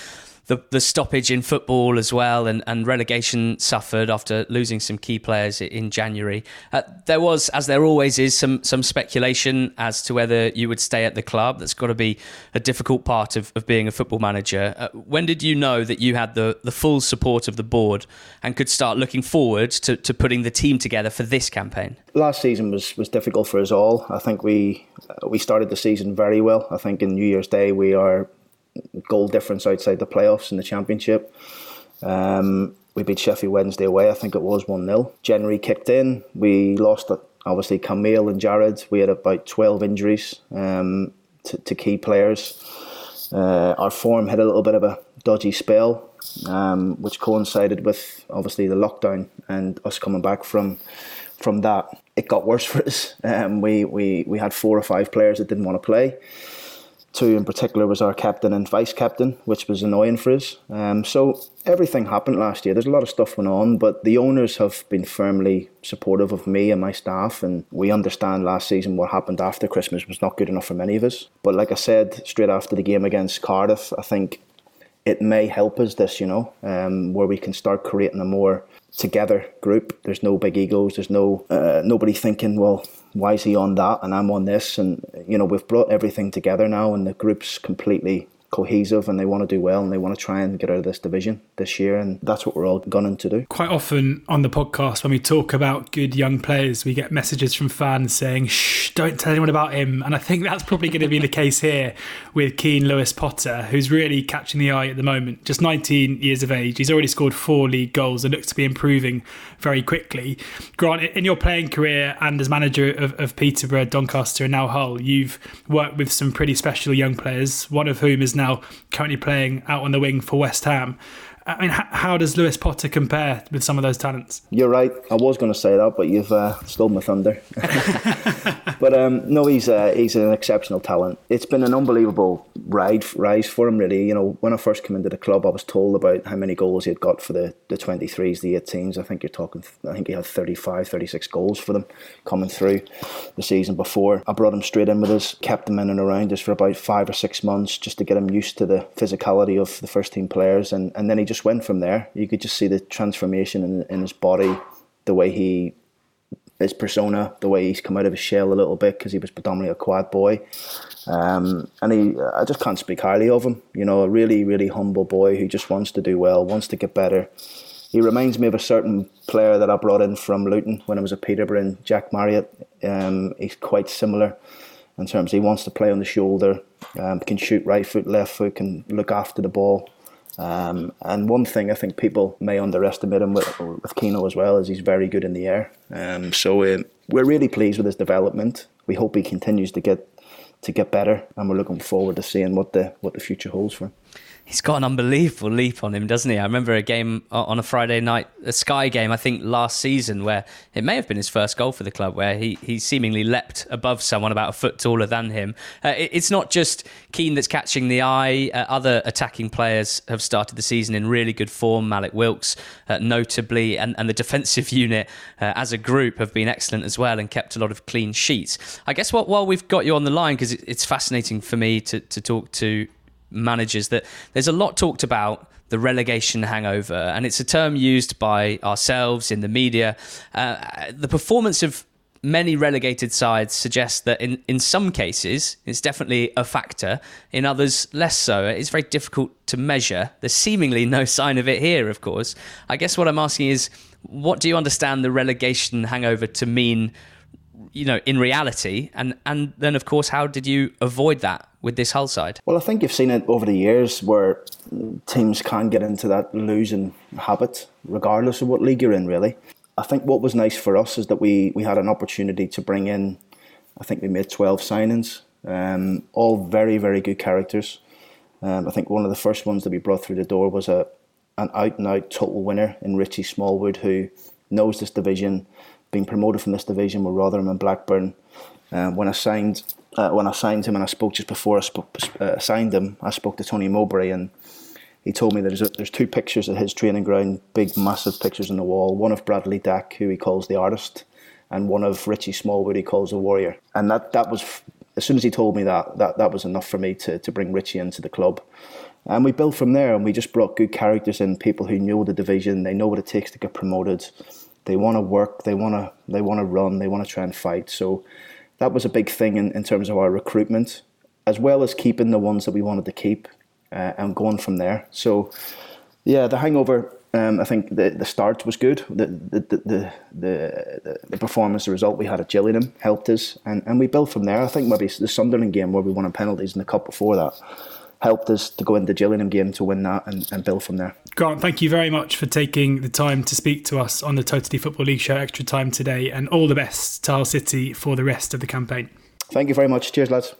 the, the stoppage in football as well, and, and relegation suffered after losing some key players in January. Uh, there was, as there always is, some some speculation as to whether you would stay at the club. That's got to be a difficult part of, of being a football manager. Uh, when did you know that you had the, the full support of the board and could start looking forward to, to putting the team together for this campaign? Last season was, was difficult for us all. I think we uh, we started the season very well. I think in New Year's Day we are goal difference outside the playoffs in the Championship. Um, we beat Sheffield Wednesday away, I think it was one nil. January kicked in, we lost obviously Camille and Jared. We had about twelve injuries um, to, to key players. Uh, our form had a little bit of a dodgy spell, um, which coincided with obviously the lockdown and us coming back from from that. It got worse for us. Um, we, we, we had four or five players that didn't want to play. Two in particular was our captain and vice captain, which was annoying for us. Um, so everything happened last year. There's a lot of stuff went on, but the owners have been firmly supportive of me and my staff, and we understand last season what happened after Christmas was not good enough for many of us. But like I said, straight after the game against Cardiff, I think it may help us this, you know, um, where we can start creating a more together group. There's no big egos. There's no uh, nobody thinking, well, why is he on that and I'm on this? And, you know, we've brought everything together now and the group's completely cohesive and they want to do well and they want to try and get out of this division this year, and that's what we're all gunning to do. Quite often on the podcast when we talk about good young players, we get messages from fans saying, shh, don't tell anyone about him. And I think that's probably going to be the case here with Keane Lewis Potter, who's really catching the eye at the moment. Just nineteen years of age, he's already scored four league goals and looks to be improving very quickly. Grant, in your playing career and as manager of, of Peterborough, Doncaster and now Hull, you've worked with some pretty special young players, one of whom is now now currently playing out on the wing for West Ham. I mean, how does Lewis Potter compare with some of those talents? You're right. I was going to say that, but you've uh, stolen my thunder. But um, no, he's uh, he's an exceptional talent. It's been an unbelievable ride rise for him, really. You know, when I first came into the club, I was told about how many goals he had got for the, the twenty-threes, the eighteens. I think you're talking, I think he had thirty-five, thirty-six goals for them coming through the season before. I brought him straight in with us, kept him in and around us for about five or six months just to get him used to the physicality of the first team players, and, and then he just Just went from there. You could just see the transformation in, in his body, the way he, his persona, the way he's come out of his shell a little bit because he was predominantly a quiet boy. Um, and he, I just can't speak highly of him. You know, a really, really humble boy who just wants to do well, wants to get better. He reminds me of a certain player that I brought in from Luton when I was at Peterborough, Jack Marriott. Um, he's quite similar in terms of he wants to play on the shoulder, um, can shoot right foot, left foot, can look after the ball. Um, and one thing I think people may underestimate him with, with Keno as well is he's very good in the air. Um, so um, we're really pleased with his development. We hope he continues to get to get better, and we're looking forward to seeing what the what the future holds for him. He's got an unbelievable leap on him, doesn't he? I remember a game on a Friday night, a Sky game, I think last season, where it may have been his first goal for the club, where he, he seemingly leapt above someone about a foot taller than him. Uh, it, it's not just Keane that's catching the eye. Uh, other attacking players have started the season in really good form. Malik Wilks, uh, notably, and, and the defensive unit uh, as a group have been excellent as well and kept a lot of clean sheets. I guess what, while we've got you on the line, because it, it's fascinating for me to, to talk to managers, that there's a lot talked about the relegation hangover, and it's a term used by ourselves in the media. Uh, the performance of many relegated sides suggests that in, in some cases it's definitely a factor, in others less so. It's very difficult to measure. There's seemingly no sign of it here, of course. I guess what I'm asking is, what do you understand the relegation hangover to mean, you know, in reality? And, and then, of course, how did you avoid that with this Hull side? Well, I think you've seen it over the years where teams can get into that losing habit, regardless of what league you're in, really. I think what was nice for us is that we, we had an opportunity to bring in, I think we made twelve signings, um, all very, very good characters. Um, I think one of the first ones that we brought through the door was a an out-and-out total winner in Richie Smallwood, who knows this division, being promoted from this division with Rotherham and Blackburn. Uh, when I signed uh, when I signed him, and I spoke just before I spoke, uh, signed him, I spoke to Tony Mowbray, and he told me that there's, a, there's two pictures at his training ground, big massive pictures on the wall, one of Bradley Dack, who he calls the artist, and one of Richie Smallwood he calls the warrior. And that, that was, as soon as he told me that, that, that was enough for me to, to bring Richie into the club. And we built from there, and we just brought good characters in, people who know the division, they know what it takes to get promoted. They want to work, they want to they want to run, they want to try and fight. So that was a big thing in, in terms of our recruitment, as well as keeping the ones that we wanted to keep uh, and going from there. So yeah, the hangover, um, I think the, the start was good. The the, the the the performance, the result we had at Gillingham helped us, and, and we built from there. I think maybe the Sunderland game where we won on penalties in the cup before that helped us to go into the Gillingham game to win that and, and build from there. Grant, thank you very much for taking the time to speak to us on the Totally Football League Show Extra Time today, and all the best to Hull City for the rest of the campaign. Thank you very much. Cheers, lads.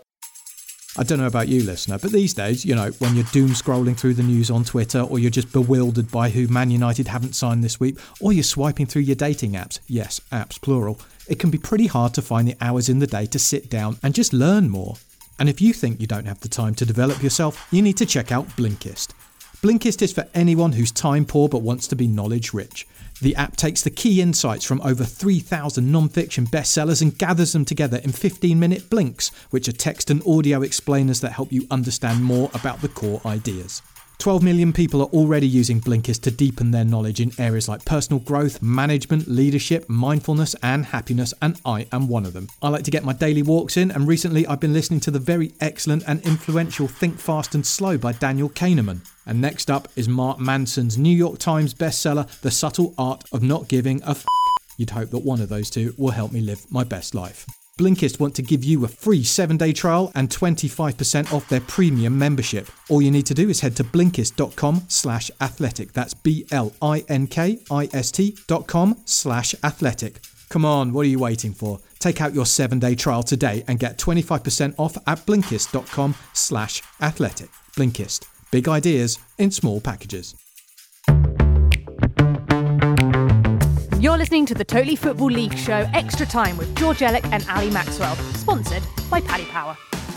I don't know about you, listener, but these days, you know, when you're doom scrolling through the news on Twitter, or you're just bewildered by who Man United haven't signed this week, or you're swiping through your dating apps, yes, apps plural, it can be pretty hard to find the hours in the day to sit down and just learn more. And if you think you don't have the time to develop yourself, you need to check out Blinkist. Blinkist is for anyone who's time poor but wants to be knowledge rich. The app takes the key insights from over three thousand non-fiction bestsellers and gathers them together in fifteen minute blinks, which are text and audio explainers that help you understand more about the core ideas. twelve million people are already using Blinkist to deepen their knowledge in areas like personal growth, management, leadership, mindfulness and happiness, and I am one of them. I like to get my daily walks in, and recently I've been listening to the very excellent and influential Think Fast and Slow by Daniel Kahneman. And next up is Mark Manson's New York Times bestseller, The Subtle Art of Not Giving a F***. You'd hope that one of those two will help me live my best life. Blinkist want to give you a free seven-day trial and twenty-five percent off their premium membership. All you need to do is head to blinkist.com slash athletic. That's B-L-I-N-K-I-S-T dot com slash athletic. Come on, what are you waiting for? Take out your seven-day trial today and get twenty-five percent off at blinkist.com slash athletic. Blinkist. Big ideas in small packages. You're listening to the Totally Football League Show Extra Time with George Elek and Ali Maxwell, sponsored by Paddy Power.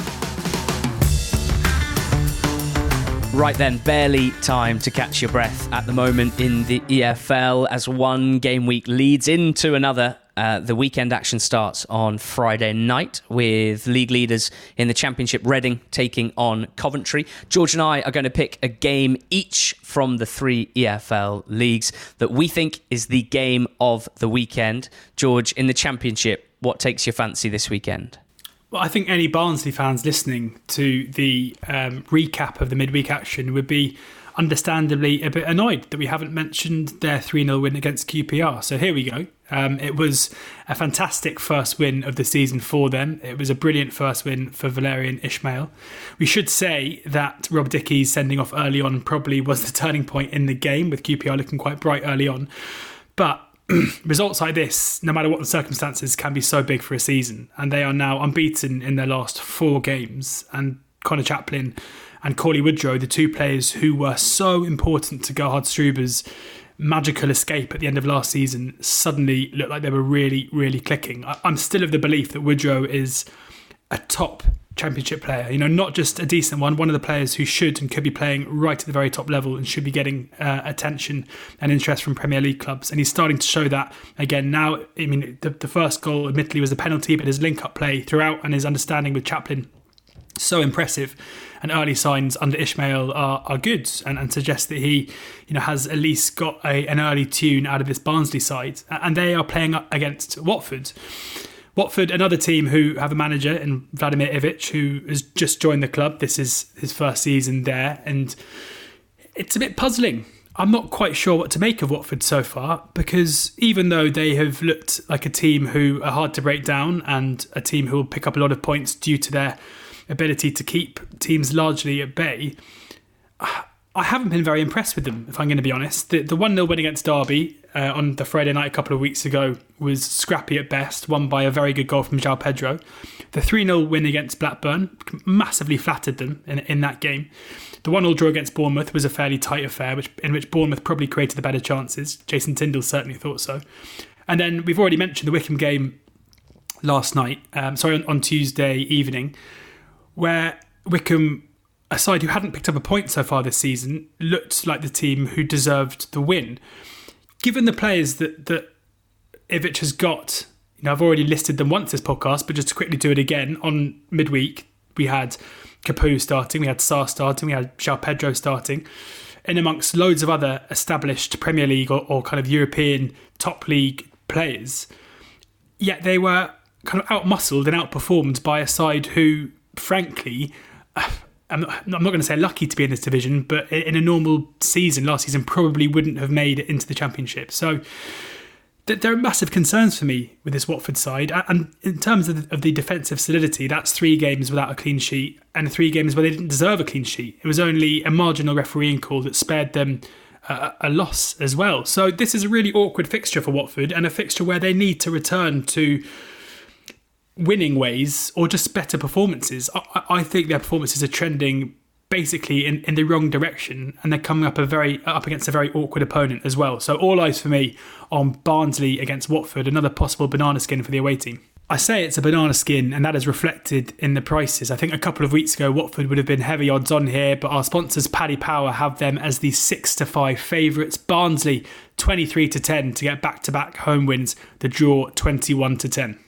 Right then, barely time to catch your breath at the moment in the E F L as one game week leads into another. Uh, the weekend action starts on Friday night with league leaders in the Championship, Reading, taking on Coventry. George and I are going to pick a game each from the three E F L leagues that we think is the game of the weekend. George, in the Championship, what takes your fancy this weekend? Well, I think any Barnsley fans listening to the um, recap of the midweek action would be understandably a bit annoyed that we haven't mentioned their three nil win against Q P R. So here we go. Um, it was a fantastic first win of the season for them. It was a brilliant first win for Valérien Ismaël. We should say that Rob Dickey's sending off early on probably was the turning point in the game, with Q P R looking quite bright early on. But results like this, no matter what the circumstances, can be so big for a season. And they are now unbeaten in their last four games. And Connor Chaplin and Cauley Woodrow, the two players who were so important to Gerhard Struber's magical escape at the end of last season, suddenly looked like they were really, really clicking. I'm still of the belief that Woodrow is a top Championship player, you know, not just a decent one, one of the players who should and could be playing right at the very top level and should be getting uh, attention and interest from Premier League clubs. And he's starting to show that again now. I mean, the, the first goal admittedly was a penalty, but his link-up play throughout and his understanding with Chaplin, so impressive. And early signs under Ismaël are, are good and, and suggest that he, you know, has at least got a, an early tune out of this Barnsley side. And they are playing up against Watford. Watford, another team who have a manager in Vladimir Ivic, who has just joined the club. This is his first season there, and it's a bit puzzling. I'm not quite sure what to make of Watford so far, because even though they have looked like a team who are hard to break down and a team who will pick up a lot of points due to their ability to keep teams largely at bay, I haven't been very impressed with them, if I'm going to be honest. The, the one nil win against Derby uh, on the Friday night a couple of weeks ago was scrappy at best, won by a very good goal from João Pedro. The three nil win against Blackburn massively flattered them in, in that game. The one nil draw against Bournemouth was a fairly tight affair, which in which Bournemouth probably created the better chances. Jason Tyndall certainly thought so. And then we've already mentioned the Wycombe game last night, um, sorry, on, on Tuesday evening, where Wycombe, a side who hadn't picked up a point so far this season, looked like the team who deserved the win. Given the players that, that Ivic has got, you know, I've already listed them once this podcast, but just to quickly do it again, on midweek, we had Capoue starting, we had Sarr starting, we had João Pedro starting, in amongst loads of other established Premier League or, or kind of European top league players. Yet they were kind of out-muscled and outperformed by a side who, frankly, I'm not, I'm not going to say lucky to be in this division, but in a normal season, last season, probably wouldn't have made it into the Championship. So th- there are massive concerns for me with this Watford side. And in terms of the, of the defensive solidity, that's three games without a clean sheet and three games where they didn't deserve a clean sheet. It was only a marginal refereeing call that spared them a, a loss as well. So this is a really awkward fixture for Watford, and a fixture where they need to return to winning ways or just better performances. I, I think their performances are trending basically in, in the wrong direction, and they're coming up a very up against a very awkward opponent as well. So all eyes for me on Barnsley against Watford, another possible banana skin for the away team. I say it's a banana skin, and that is reflected in the prices. I think a couple of weeks ago Watford would have been heavy odds on here, but our sponsors Paddy Power have them as the six to five favourites. Barnsley twenty-three to ten to get back-to-back home wins. The draw twenty-one to ten.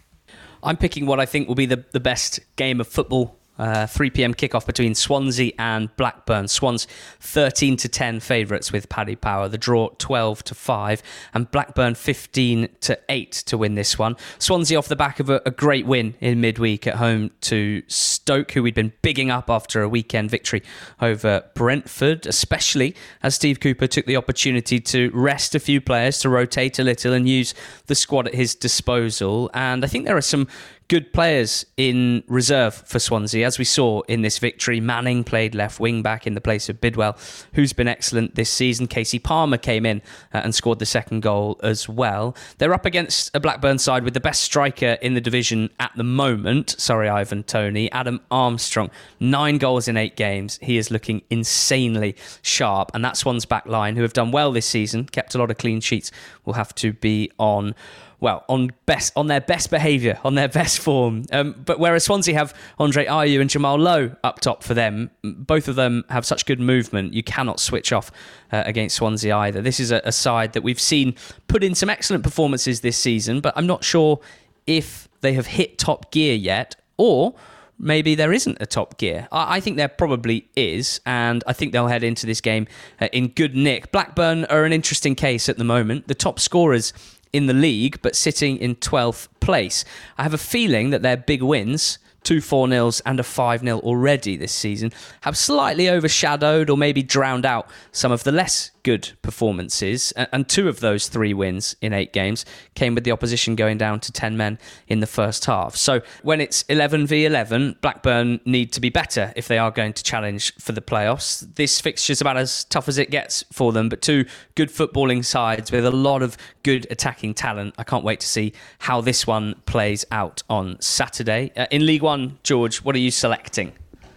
I'm picking what I think will be the, the best game of football. Uh, three p.m. kickoff between Swansea and Blackburn. Swans thirteen to ten favourites with Paddy Power. The draw twelve to five, and Blackburn fifteen to eight to win this one. Swansea off the back of a, a great win in midweek at home to Stoke, who we'd been bigging up after a weekend victory over Brentford, especially as Steve Cooper took the opportunity to rest a few players, to rotate a little and use the squad at his disposal. And I think there are some good players in reserve for Swansea, as we saw in this victory. Manning played left wing back in the place of Bidwell, who's been excellent this season. Casey Palmer came in uh, and scored the second goal as well. They're up against a Blackburn side with the best striker in the division at the moment. Sorry, Ivan Toney. Adam Armstrong, nine goals in eight games. He is looking insanely sharp, and that Swans back line, who have done well this season, kept a lot of clean sheets, will have to be on Well, on best on their best behaviour, on their best form. Um, but whereas Swansea have Andre Ayew and Jamal Lowe up top for them, both of them have such good movement, you cannot switch off uh, against Swansea either. This is a, a side that we've seen put in some excellent performances this season, but I'm not sure if they have hit top gear yet, or maybe there isn't a top gear. I think there probably is, and I think they'll head into this game uh, in good nick. Blackburn are an interesting case at the moment. The top scorers in the league, but sitting in twelfth place. I have a feeling that their big wins, two four nils and a five nil already this season, have slightly overshadowed or maybe drowned out some of the less good performances. And two of those three wins in eight games came with the opposition going down to ten men in the first half. So when it's eleven v eleven, Blackburn need to be better if they are going to challenge for the playoffs. This fixture's about as tough as it gets for them, but two good footballing sides with a lot of good attacking talent. I can't wait to see how this one plays out on Saturday. Uh, in League One, George, what are you selecting?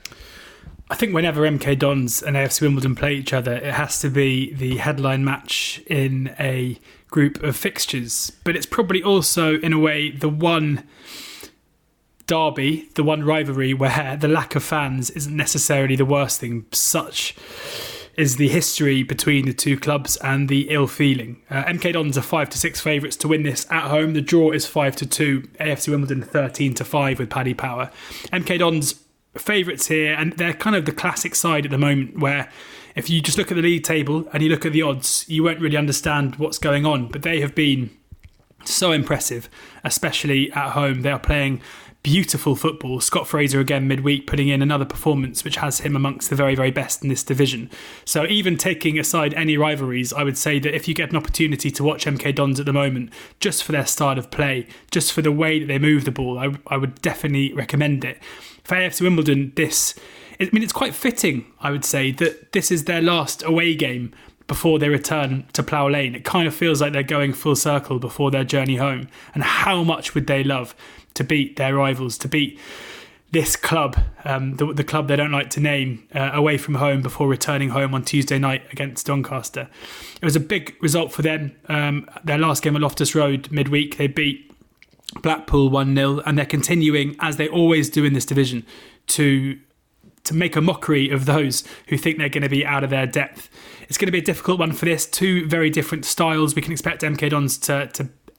I think whenever M K Dons and A F C Wimbledon play each other, it has to be the headline match in a group of fixtures. But it's probably also, in a way, the one derby, the one rivalry where the lack of fans isn't necessarily the worst thing. Such is the history between the two clubs and the ill feeling. Uh, M K Dons are five to six favourites to win this at home. The draw is five to two. A F C Wimbledon thirteen to five with Paddy Power. M K Dons favourites here, and they're kind of the classic side at the moment where if you just look at the league table and you look at the odds, you won't really understand what's going on. But they have been so impressive, especially at home. They are playing beautiful football. Scott Fraser again midweek putting in another performance which has him amongst the very, very best in this division. So even taking aside any rivalries, I would say that if you get an opportunity to watch M K Dons at the moment, just for their style of play, just for the way that they move the ball, I, I would definitely recommend it. For A F C Wimbledon, this, I mean, it's quite fitting, I would say, that this is their last away game before they return to Plough Lane. It kind of feels like they're going full circle before their journey home. And how much would they love to beat their rivals, to beat this club, um, the, the club they don't like to name, uh, away from home before returning home on Tuesday night against Doncaster. It was a big result for them. Um, their last game at Loftus Road midweek, they beat Blackpool one nil, and they're continuing, as they always do in this division, to to make a mockery of those who think they're going to be out of their depth. It's going to be a difficult one for this. Two very different styles. We can expect M K Dons to, to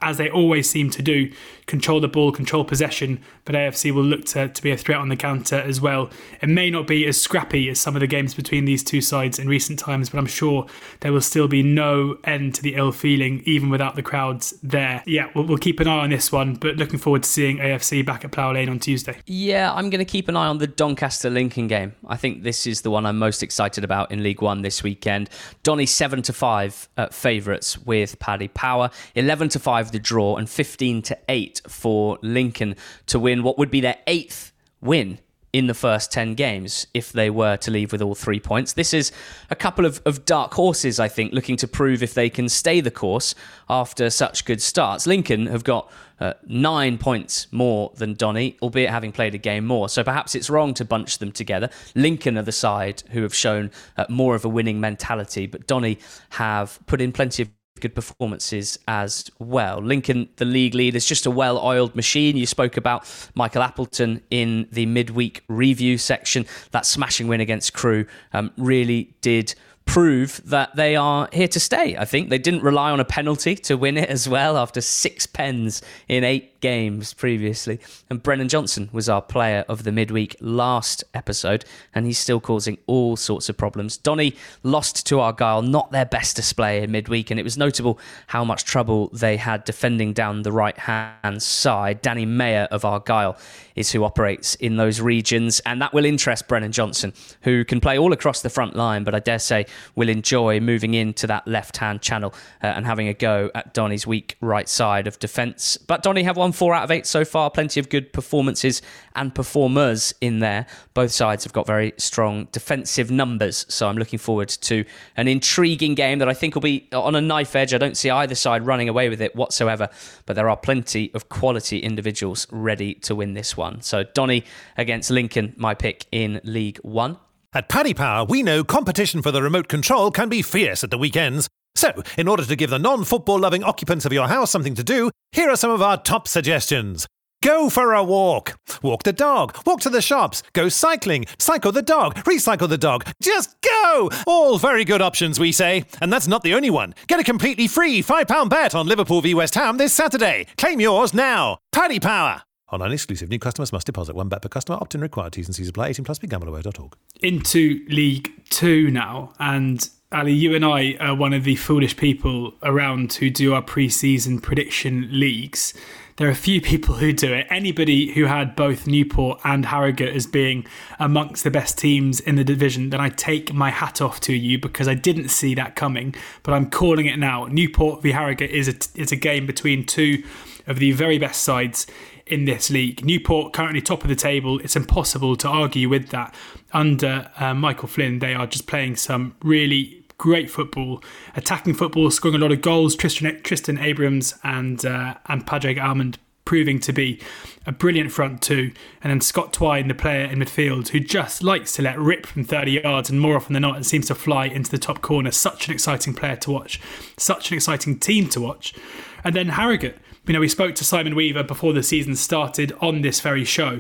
as they always seem to do, control the ball, control possession, but A F C will look to, to be a threat on the counter as well. It may not be as scrappy as some of the games between these two sides in recent times, but I'm sure there will still be no end to the ill feeling, even without the crowds there. Yeah, we'll, we'll keep an eye on this one, but looking forward to seeing A F C back at Plough Lane on Tuesday. Yeah, I'm going to keep an eye on the Doncaster-Lincoln game. I think this is the one I'm most excited about in League One this weekend. Donny seven to five uh, favourites with Paddy Power, eleven to five the draw, and fifteen to eight for Lincoln to win what would be their eighth win in the first ten games if they were to leave with all three points. This is a couple of, of dark horses, I think, looking to prove if they can stay the course after such good starts. Lincoln have got uh, nine points more than Donny, albeit having played a game more, so perhaps it's wrong to bunch them together. Lincoln are the side who have shown uh, more of a winning mentality, but Donny have put in plenty of good performances as well. Lincoln, the league leaders, just a well-oiled machine. You spoke about Michael Appleton in the midweek review section. That smashing win against Crewe um, really did prove that they are here to stay. I think they didn't rely on a penalty to win it as well after six pens in eight games previously. And Brennan Johnson was our player of the midweek last episode, and he's still causing all sorts of problems. Donny lost to Argyle, not their best display in midweek, and it was notable how much trouble they had defending down the right-hand side. Danny Mayer of Argyle is who operates in those regions, and that will interest Brennan Johnson, who can play all across the front line, but I dare say will enjoy moving into that left-hand channel uh, and having a go at Donny's weak right side of defence. But Donny have won four out of eight so far, plenty of good performances and performers in there. Both sides have got very strong defensive numbers, so I'm looking forward to an intriguing game that I think will be on a knife edge. I don't see either side running away with it whatsoever, but there are plenty of quality individuals ready to win this one. So Donny against Lincoln, my pick in League One. At Paddy Power, we know competition for the remote control can be fierce at the weekends. So, in order to give the non-football loving occupants of your house something to do, here are some of our top suggestions. Go for a walk. Walk the dog. Walk to the shops. Go cycling. Cycle the dog. Recycle the dog. Just go! All very good options, we say. And that's not the only one. Get a completely free five pound bet on Liverpool v West Ham this Saturday. Claim yours now. Paddy Power. Online exclusive. New customers must deposit one bet per customer. Opt-in required. T's and C's apply. eighteen plus. Be gamble aware dot org. Into League Two now, and Ali, you and I are one of the foolish people around who do our pre-season prediction leagues. There are a few people who do it. Anybody who had both Newport and Harrogate as being amongst the best teams in the division, then I take my hat off to you, because I didn't see that coming, but I'm calling it now. Newport v Harrogate is a, is a game between two of the very best sides in this league. Newport currently top of the table. It's impossible to argue with that. Under uh, Michael Flynn, they are just playing some really great football, attacking football, scoring a lot of goals. Tristan, Tristan Abrams and uh, and Padraig Almond proving to be a brilliant front two. And then Scott Twine, the player in midfield, who just likes to let rip from thirty yards, and more often than not, it seems to fly into the top corner. Such an exciting player to watch. Such an exciting team to watch. And then Harrogate. You know, we spoke to Simon Weaver before the season started on this very show.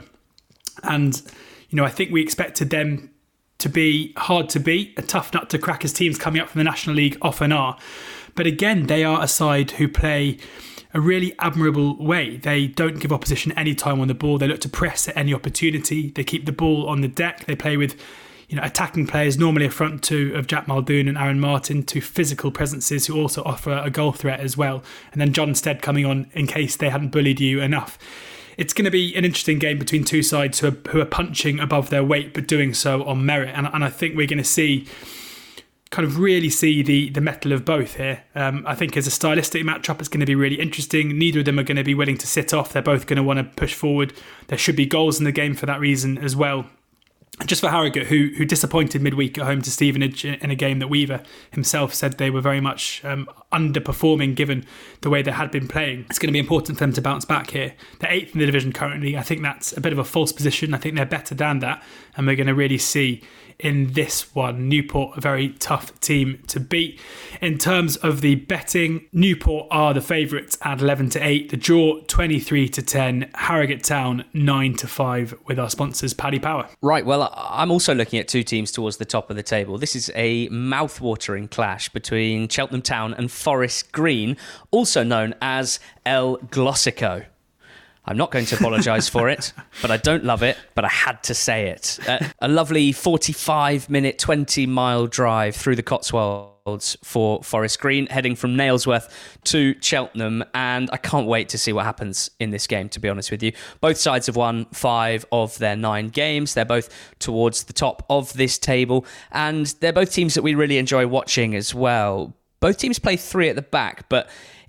And, you know, I think we expected them to be hard to beat, a tough nut to crack, as teams coming up from the National League often are. But again, they are a side who play a really admirable way. They don't give opposition any time on the ball. They look to press at any opportunity. They keep the ball on the deck. They play with, you know, attacking players, normally a front two of Jack Muldoon and Aaron Martin, two physical presences who also offer a goal threat as well. And then John Stead coming on in case they hadn't bullied you enough. It's going to be an interesting game between two sides who are, who are punching above their weight, but doing so on merit. And, and I think we're going to see, kind of really see the, the mettle of both here. Um, I think as a stylistic matchup, it's going to be really interesting. Neither of them are going to be willing to sit off. They're both going to want to push forward. There should be goals in the game for that reason as well. Just for Harrogate, who who disappointed midweek at home to Stevenage in a game that Weaver himself said they were very much um, underperforming given the way they had been playing. It's going to be important for them to bounce back here. They're eighth in the division currently. I think that's a bit of a false position. I think they're better than that. And we're going to really see in this one. Newport, a very tough team to beat. In terms of the betting, Newport are the favourites at eleven to eight. The draw twenty-three to ten. Harrogate Town nine to five with our sponsors Paddy Power. Right, well, I'm also looking at two teams towards the top of the table. This is a mouth-watering clash between Cheltenham Town and Forest Green, also known as El Glossico. I'm not going to apologise for it, but I don't love it, but I had to say it. Uh, a lovely forty-five minute, twenty mile drive through the Cotswolds for Forest Green, heading from Nailsworth to Cheltenham, and I can't wait to see what happens in this game, to be honest with you. Both sides have won five of their nine games. They're both towards the top of this table, and they're both teams that we really enjoy watching as well. Both teams play three at the back, but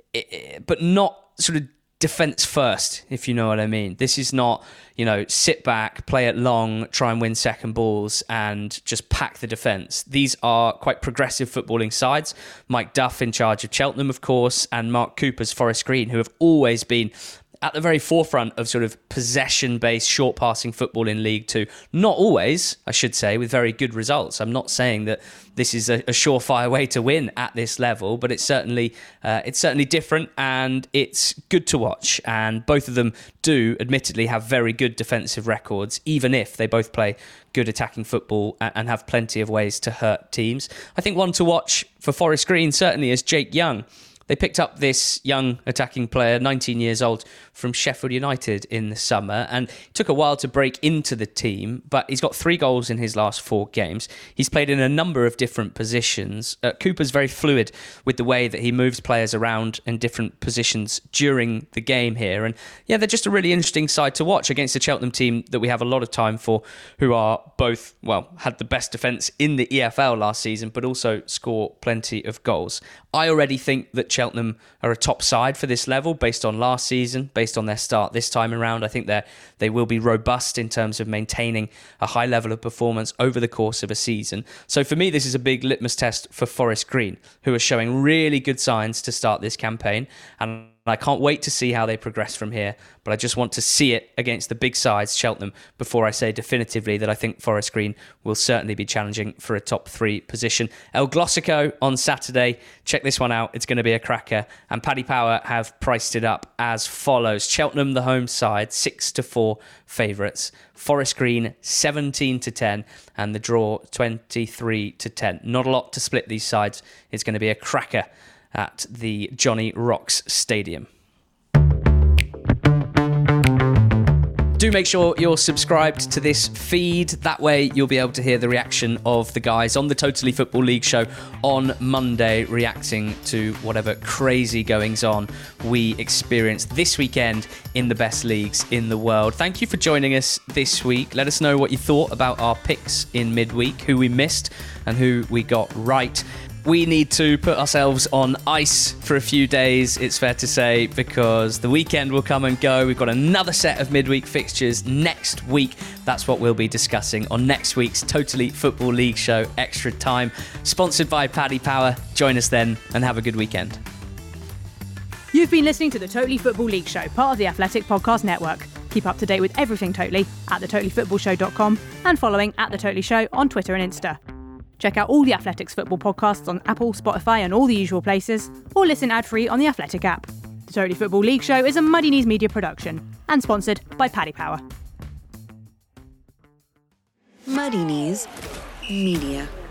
but not sort of defence first, if you know what I mean. This is not, you know, sit back, play it long, try and win second balls and just pack the defence. These are quite progressive footballing sides. Mike Duff in charge of Cheltenham, of course, and Mark Cooper's Forest Green, who have always been at the very forefront of sort of possession-based, short-passing football in League Two. Not always, I should say, with very good results. I'm not saying that this is a, a surefire way to win at this level, but it's certainly uh, it's certainly different, and it's good to watch. And both of them do, admittedly, have very good defensive records, even if they both play good attacking football and have plenty of ways to hurt teams. I think one to watch for Forest Green certainly is Jake Young. They picked up this young attacking player, nineteen years old, from Sheffield United in the summer, and it took a while to break into the team, but he's got three goals in his last four games. He's played in a number of different positions. Uh, Cooper's very fluid with the way that he moves players around in different positions during the game here, and yeah, they're just a really interesting side to watch against a Cheltenham team that we have a lot of time for, who are both, well, had the best defence in the E F L last season, but also score plenty of goals. I already think that Cheltenham are a top side for this level based on last season, based on their start this time around. I think they they will be robust in terms of maintaining a high level of performance over the course of a season. So for me, this is a big litmus test for Forest Green, who are showing really good signs to start this campaign, and I can't wait to see how they progress from here, but I just want to see it against the big sides, Cheltenham, before I say definitively that I think Forest Green will certainly be challenging for a top three position. El Glossico on Saturday. Check this one out. It's going to be a cracker. And Paddy Power have priced it up as follows. Cheltenham, the home side, six to four favourites. Forest Green, seventeen to ten. And the draw, twenty-three to ten. Not a lot to split these sides. It's going to be a cracker at the Johnny Rocks Stadium. Do make sure you're subscribed to this feed. That way you'll be able to hear the reaction of the guys on the Totally Football League show on Monday, reacting to whatever crazy goings on we experienced this weekend in the best leagues in the world. Thank you for joining us this week. Let us know what you thought about our picks in midweek, who we missed and who we got right. We need to put ourselves on ice for a few days, it's fair to say, because the weekend will come and go. We've got another set of midweek fixtures next week. That's what we'll be discussing on next week's Totally Football League show, Extra Time, sponsored by Paddy Power. Join us then and have a good weekend. You've been listening to the Totally Football League show, part of the Athletic Podcast Network. Keep up to date with everything Totally at the totally football show dot com and following at The Totally Show on Twitter and Insta. Check out all the Athletics football podcasts on Apple, Spotify and all the usual places, or listen ad-free on the Athletic app. The Totally Football League show is a Muddy Knees Media production and sponsored by Paddy Power. Muddy Knees Media.